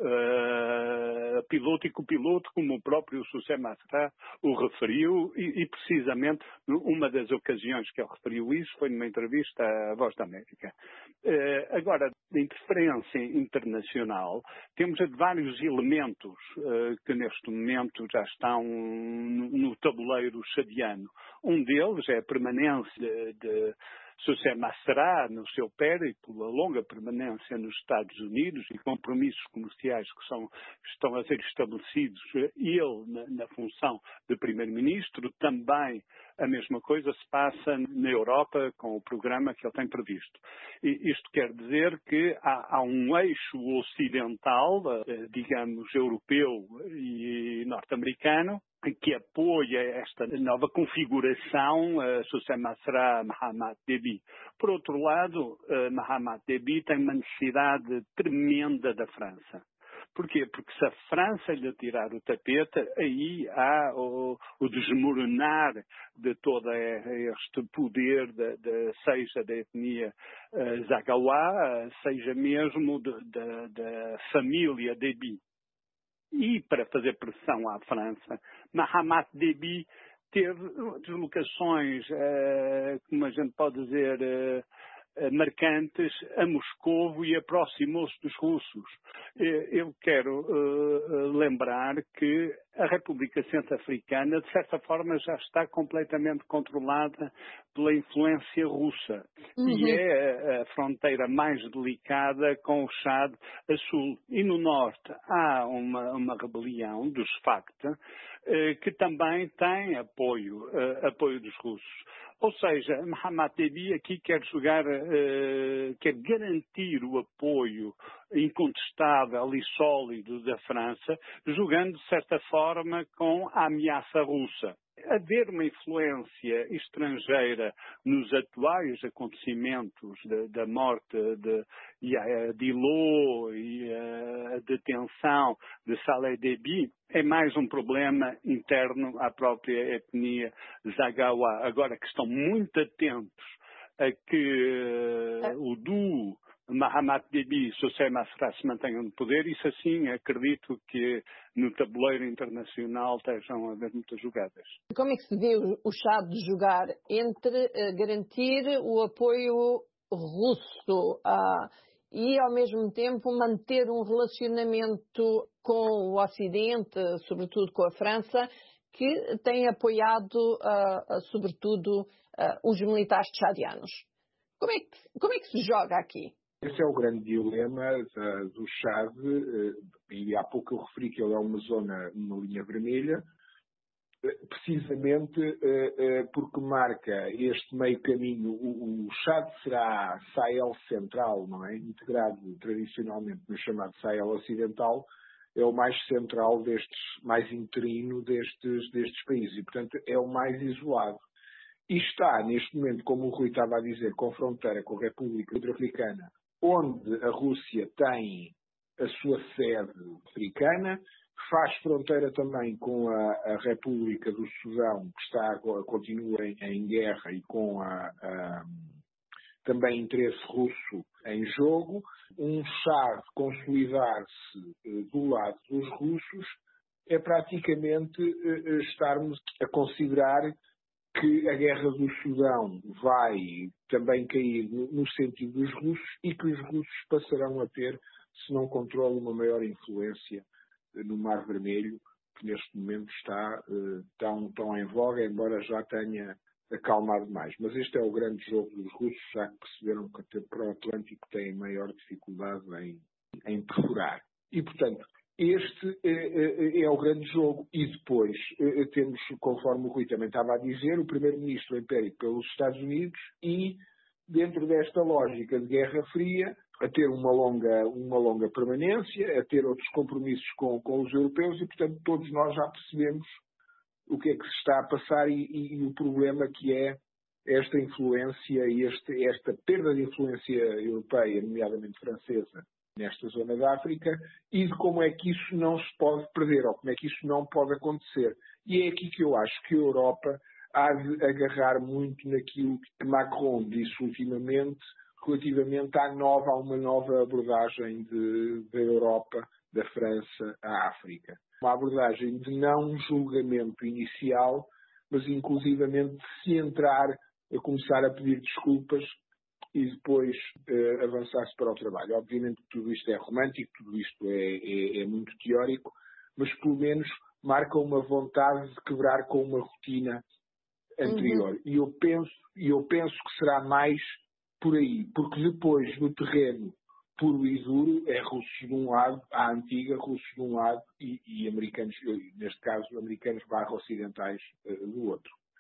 Speaker 18: piloto e copiloto, como o próprio Soussé Masra o referiu, e precisamente uma das ocasiões que ele referiu isso foi numa entrevista à Voz da América. Agora, de interferência internacional, temos vários elementos que neste momento já estão no tabuleiro chadiano. Um deles é a permanência de Soussé Masra no seu périplo, a longa permanência nos Estados Unidos e compromissos comerciais que estão a ser estabelecidos, ele na função de primeiro-ministro, também A mesma coisa se passa na Europa com o programa que ele tem previsto. E isto quer dizer que há um eixo ocidental, digamos, europeu e norte-americano, que apoia esta nova configuração Sucem-Masra Mahamat Déby. Por outro lado, Mahamat Déby tem uma necessidade tremenda da França. Porquê? Porque se a França lhe tirar o tapete, aí há o desmoronar de todo este poder, seja da etnia Zaghawa, seja mesmo da família Déby. E para fazer pressão à França, Mahamat Déby teve deslocações, como a gente pode dizer, marcantes a Moscovo e aproximou-se dos russos. Eu quero lembrar que a República Centro-Africana, de certa forma, já está completamente controlada pela influência russa. E é a fronteira mais delicada com o Chad a sul. E no norte há uma rebelião dos FACT que também tem apoio dos russos. Ou seja, Mahamat Déby aqui quer garantir o apoio incontestável e sólido da França, jogando de certa forma com a ameaça russa. Haver uma influência estrangeira nos atuais acontecimentos da morte de Dilo e a detenção de Saleh Déby é mais um problema interno à própria etnia Zaghawa. Agora que estão muito atentos a que o duo Mahamat Déby e Sucem Masra se mantenham no poder, isso assim acredito que no tabuleiro internacional estejam a haver muitas jogadas.
Speaker 2: Como é que se vê o Chad jogar entre garantir o apoio russo e ao mesmo tempo manter um relacionamento com o Ocidente, sobretudo com a França, que tem apoiado sobretudo os militares chadianos? Como é que se joga aqui?
Speaker 1: Esse é o grande dilema do Chad, e há pouco eu referi que ele é uma linha vermelha, precisamente porque marca este meio caminho. O Chad será Sahel Central, não é? Integrado tradicionalmente no chamado Sahel Ocidental, é o mais central mais interino destes países, e portanto é o mais isolado. E está, neste momento, como o Rui estava a dizer, com fronteira com a República Centro-Africana, onde a Rússia tem a sua sede africana, faz fronteira também com a República do Sudão, que continua em guerra e com também interesse russo em jogo. Um Chad consolidar-se do lado dos russos é praticamente estarmos a considerar que a guerra do Sudão vai também cair no sentido dos russos e que os russos passarão a ter, se não controlam, uma maior influência no Mar Vermelho, que neste momento está tão em voga, embora já tenha acalmado mais. Mas este é o grande jogo dos russos, já que perceberam que para o Atlântico têm maior dificuldade em perfurar. E, portanto, este é o grande jogo. E depois temos, conforme o Rui também estava a dizer, o primeiro-ministro empérico pelos Estados Unidos e, dentro desta lógica de Guerra Fria, a ter uma longa permanência, a ter outros compromissos com os europeus e, portanto, todos nós já percebemos o que é que se está a passar e o problema que é esta influência e esta perda de influência europeia, nomeadamente francesa, nesta zona da África, e de como é que isso não se pode perder, ou como é que isso não pode acontecer. E é aqui que eu acho que a Europa há de agarrar muito naquilo que Macron disse ultimamente, relativamente a uma nova abordagem da Europa, da França, à África. Uma abordagem de não julgamento inicial, mas inclusivamente de se entrar, a começar a pedir desculpas e depois avançar-se para o trabalho. Obviamente que tudo isto é romântico, tudo isto é muito teórico, mas pelo menos marca uma vontade de quebrar com uma rotina anterior. E eu penso que será mais por aí, porque depois no terreno puro e duro é russos de um lado, à antiga, russos de um lado e americanos, neste caso americanos /ocidentais do outro.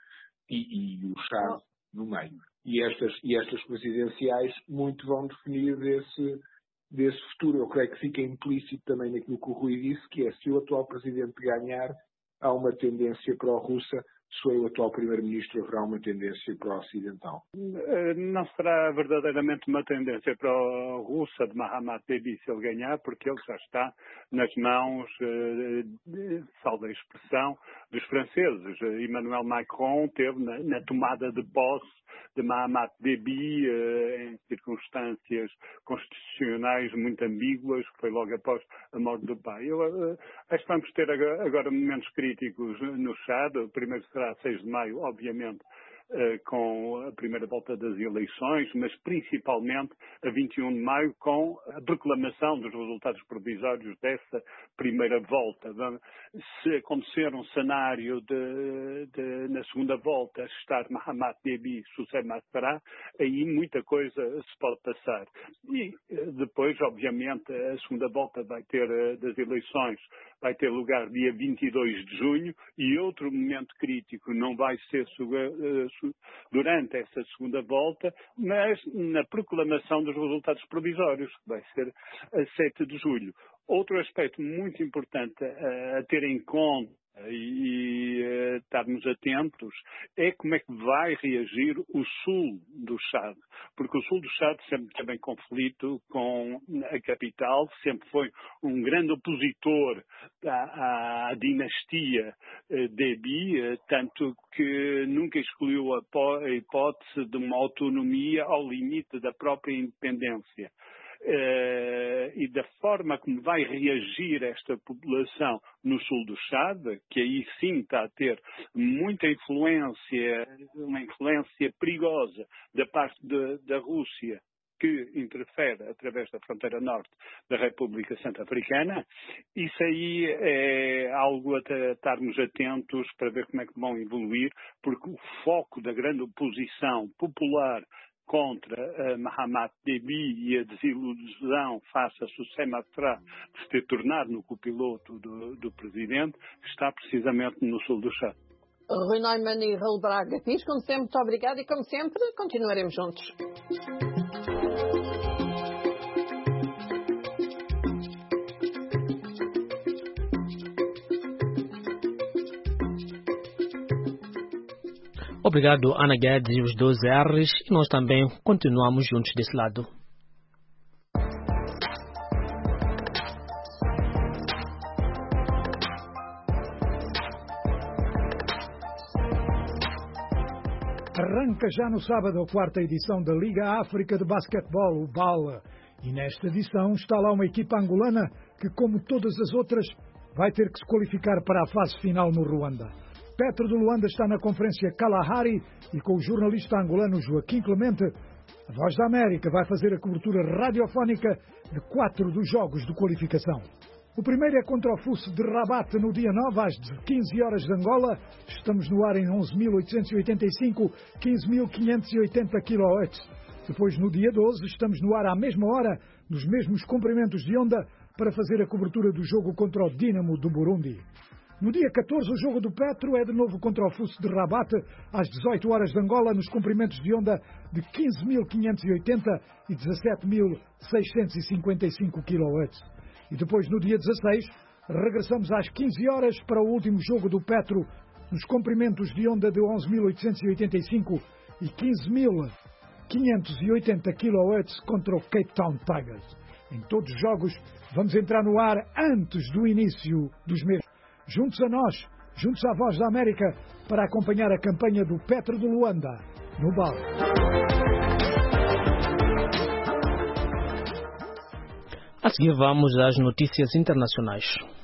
Speaker 1: e o Chad no meio. E estas presidenciais muito vão definir desse futuro. Eu creio que fica implícito também naquilo que o Rui disse, que é, se o atual presidente ganhar, há uma tendência pró-russa, se o atual primeiro-ministro haverá uma tendência pró-ocidental.
Speaker 18: Não será verdadeiramente uma tendência pró-russa de Mahamat Debi se ele ganhar, porque ele já está nas mãos, salvo a expressão, dos franceses. Emmanuel Macron teve na tomada de posse de Mahamat Debi em circunstâncias constitucionais muito ambíguas, que foi logo após a morte do pai. Acho que vamos ter agora momentos críticos no Chad. O primeiro será 6 de maio, obviamente, com a primeira volta das eleições, mas principalmente a 21 de maio com a proclamação dos resultados provisórios dessa primeira volta. Se acontecer um cenário na segunda volta estar Mahamat Debi, Sucé Mastará, aí muita coisa se pode passar. E depois, obviamente, a segunda volta das eleições vai ter lugar dia 22 de junho e outro momento crítico não vai ser durante essa segunda volta, mas na proclamação dos resultados provisórios, que vai ser a 7 de julho. Outro aspecto muito importante a ter em conta e estarmos atentos é como é que vai reagir o sul do Chad, porque o sul do Chad sempre teve em conflito com a capital, sempre foi um grande opositor à dinastia Déby, tanto que nunca excluiu a hipótese de uma autonomia ao limite da própria independência. E da forma como vai reagir esta população no sul do Chad, que aí sim está a ter muita influência, uma influência perigosa da parte da Rússia, que interfere através da fronteira norte da República Centro-Africana, isso aí é algo a estarmos atentos para ver como é que vão evoluir, porque o foco da grande oposição popular contra Mahamat Debi e a desilusão face a Sucé Mastará de se ter tornado no copiloto do presidente, está precisamente no sul do Chad.
Speaker 2: Rui Neumann e Raul Braga Pires, como sempre, muito obrigado e como sempre, continuaremos juntos.
Speaker 11: Obrigado, Ana Guedes e os 12 R's, e nós também continuamos juntos desse lado.
Speaker 12: Arranca já no sábado a 4ª edição da Liga África de Basquetebol, o BAL. E nesta edição está lá uma equipa angolana que, como todas as outras, vai ter que se qualificar para a fase final no Ruanda. Petro de Luanda está na conferência Kalahari e com o jornalista angolano Joaquim Clemente, a Voz da América vai fazer a cobertura radiofónica de 4 dos jogos de qualificação. O primeiro é contra o FUS de Rabat no dia 9 às 15 horas de Angola. Estamos no ar em 11.885, 15.580 kHz. Depois, no dia 12, estamos no ar à mesma hora, nos mesmos comprimentos de onda, para fazer a cobertura do jogo contra o Dínamo do Burundi. No dia 14, o jogo do Petro é de novo contra o FUS de Rabat, às 18 horas de Angola, nos comprimentos de onda de 15.580 e 17.655 kHz. E depois, no dia 16, regressamos às 15 horas para o último jogo do Petro, nos comprimentos de onda de 11.885 e 15.580 kHz contra o Cape Town Tigers. Em todos os jogos, vamos entrar no ar antes do início dos mesmos. Juntos a nós, juntos à Voz da América, para acompanhar a campanha do Petro de Luanda, no BAL.
Speaker 11: A seguir vamos às notícias internacionais.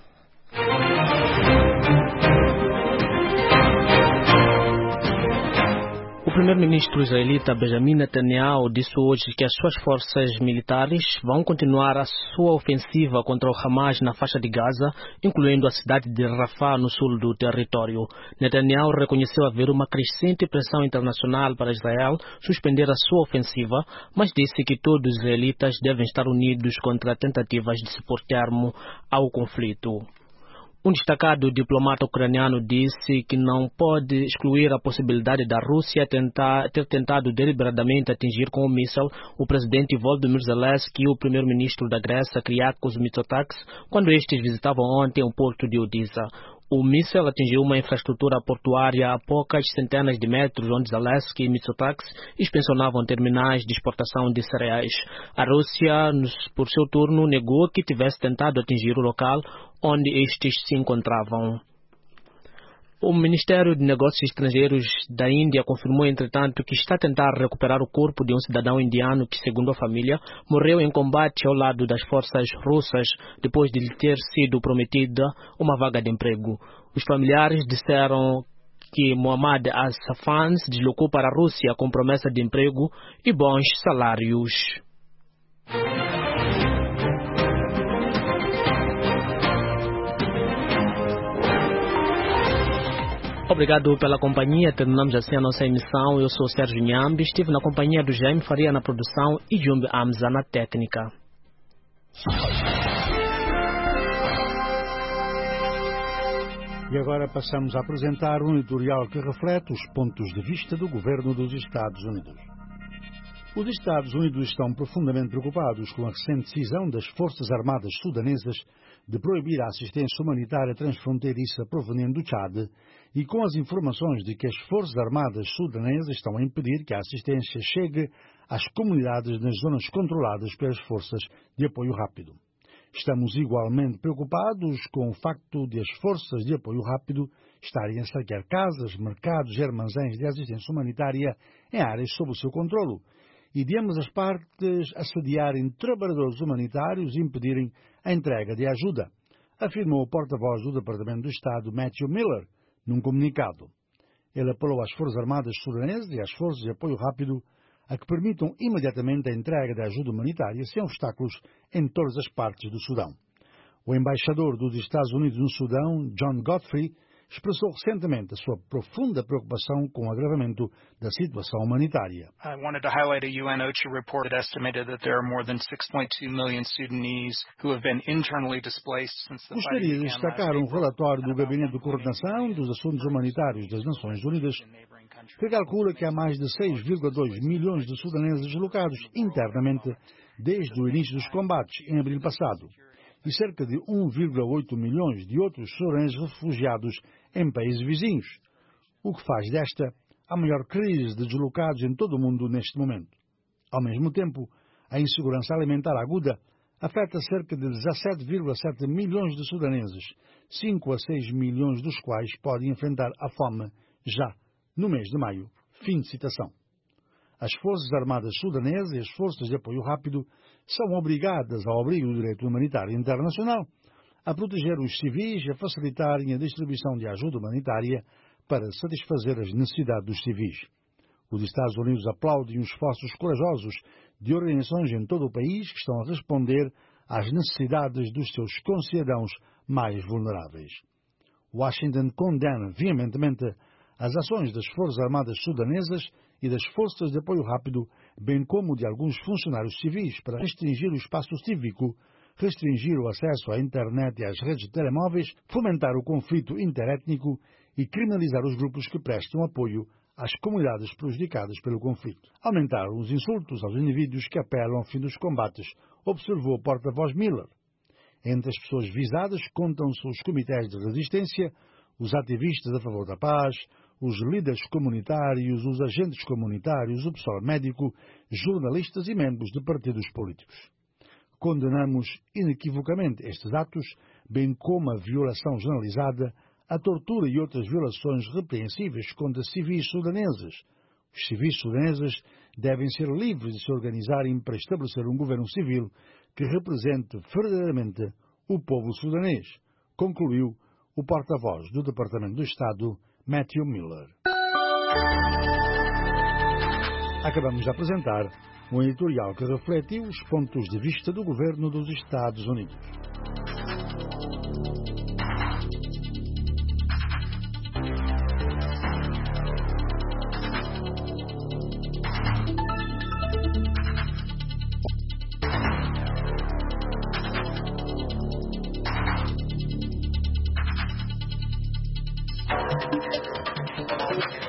Speaker 11: O primeiro-ministro israelita Benjamin Netanyahu disse hoje que as suas forças militares vão continuar a sua ofensiva contra o Hamas na faixa de Gaza, incluindo a cidade de Rafah, no sul do território. Netanyahu reconheceu haver uma crescente pressão internacional para Israel suspender a sua ofensiva, mas disse que todos os israelitas devem estar unidos contra tentativas de se pôr termo ao conflito. Um destacado diplomata ucraniano disse que não pode excluir a possibilidade da Rússia ter tentado deliberadamente atingir com o míssil o presidente Volodymyr Zelensky e o primeiro-ministro da Grécia, Kyriakos Mitsotakis, quando estes visitavam ontem o porto de Odessa. O míssil atingiu uma infraestrutura portuária a poucas centenas de metros, onde Zelensky e Mitsotakis inspecionavam terminais de exportação de cereais. A Rússia, por seu turno, negou que tivesse tentado atingir o local onde estes se encontravam. O Ministério de Negócios Estrangeiros da Índia confirmou, entretanto, que está a tentar recuperar o corpo de um cidadão indiano que, segundo a família, morreu em combate ao lado das forças russas depois de lhe ter sido prometida uma vaga de emprego. Os familiares disseram que Mohammad As-Safan se deslocou para a Rússia com promessa de emprego e bons salários. Obrigado pela companhia, terminamos assim a nossa emissão. Eu sou Sérgio Nhambi, estive na companhia do Jaime Faria na produção e Jumbe Amza na técnica.
Speaker 17: E agora passamos a apresentar um editorial que reflete os pontos de vista do governo dos Estados Unidos. Os Estados Unidos estão profundamente preocupados com a recente decisão das Forças Armadas Sudanesas de proibir a assistência humanitária transfronteiriça proveniente do Chad e com as informações de que as Forças Armadas Sudanesas estão a impedir que a assistência chegue às comunidades nas zonas controladas pelas Forças de Apoio Rápido. Estamos igualmente preocupados com o facto de as Forças de Apoio Rápido estarem a saquear casas, mercados e armazéns de assistência humanitária em áreas sob o seu controlo e de ambas as partes assediarem trabalhadores humanitários e impedirem a entrega de ajuda, afirmou o porta-voz do Departamento do Estado, Matthew Miller, num comunicado. Ele apelou às Forças Armadas Sudanesas e às Forças de Apoio Rápido a que permitam imediatamente a entrega de ajuda humanitária sem obstáculos em todas as partes do Sudão. O embaixador dos Estados Unidos no Sudão, John Godfrey, expressou recentemente a sua profunda preocupação com o agravamento da situação humanitária.
Speaker 3: I wanted to highlight a UN OCHA report that estimated that there are more than 6.2 million Sudanese who have been internally displaced since the fighting
Speaker 17: Gostaria de
Speaker 3: began last
Speaker 17: destacar um
Speaker 3: April.
Speaker 17: relatório do Gabinete de Coordenação dos Assuntos Humanitários das Nações Unidas que calcula que há mais de 6,2 milhões de sudaneses deslocados internamente desde o início dos combates em abril passado e cerca de 1,8 milhões de outros sudaneses refugiados em países vizinhos, o que faz desta a maior crise de deslocados em todo o mundo neste momento. Ao mesmo tempo, a insegurança alimentar aguda afeta cerca de 17,7 milhões de sudaneses, 5 a 6 milhões dos quais podem enfrentar a fome já no mês de maio. Fim de citação. As Forças Armadas Sudanesas e as Forças de Apoio Rápido são obrigadas, ao abrigo do direito humanitário internacional, a proteger os civis e a facilitarem a distribuição de ajuda humanitária para satisfazer as necessidades dos civis. Os Estados Unidos aplaudem os esforços corajosos de organizações em todo o país que estão a responder às necessidades dos seus concidadãos mais vulneráveis. Washington condena veementemente as ações das Forças Armadas Sudanesas e das Forças de Apoio Rápido, bem como de alguns funcionários civis, para restringir o espaço cívico, restringir o acesso à internet e às redes de telemóveis, fomentar o conflito interétnico e criminalizar os grupos que prestam apoio às comunidades prejudicadas pelo conflito. Aumentar os insultos aos indivíduos que apelam ao fim dos combates, observou o porta-voz Miller. Entre as pessoas visadas contam-se os comitês de resistência, os ativistas a favor da paz, os líderes comunitários, os agentes comunitários, o pessoal médico, jornalistas e membros de partidos políticos. Condenamos inequivocamente estes atos, bem como a violação generalizada, a tortura e outras violações repreensíveis contra civis sudaneses. Os civis sudaneses devem ser livres de se organizarem para estabelecer um governo civil que represente verdadeiramente o povo sudanês, concluiu o porta-voz do Departamento do Estado, Matthew Miller. Acabamos de apresentar um editorial que refletiu os pontos de vista do governo dos Estados Unidos.
Speaker 19: Moçambique.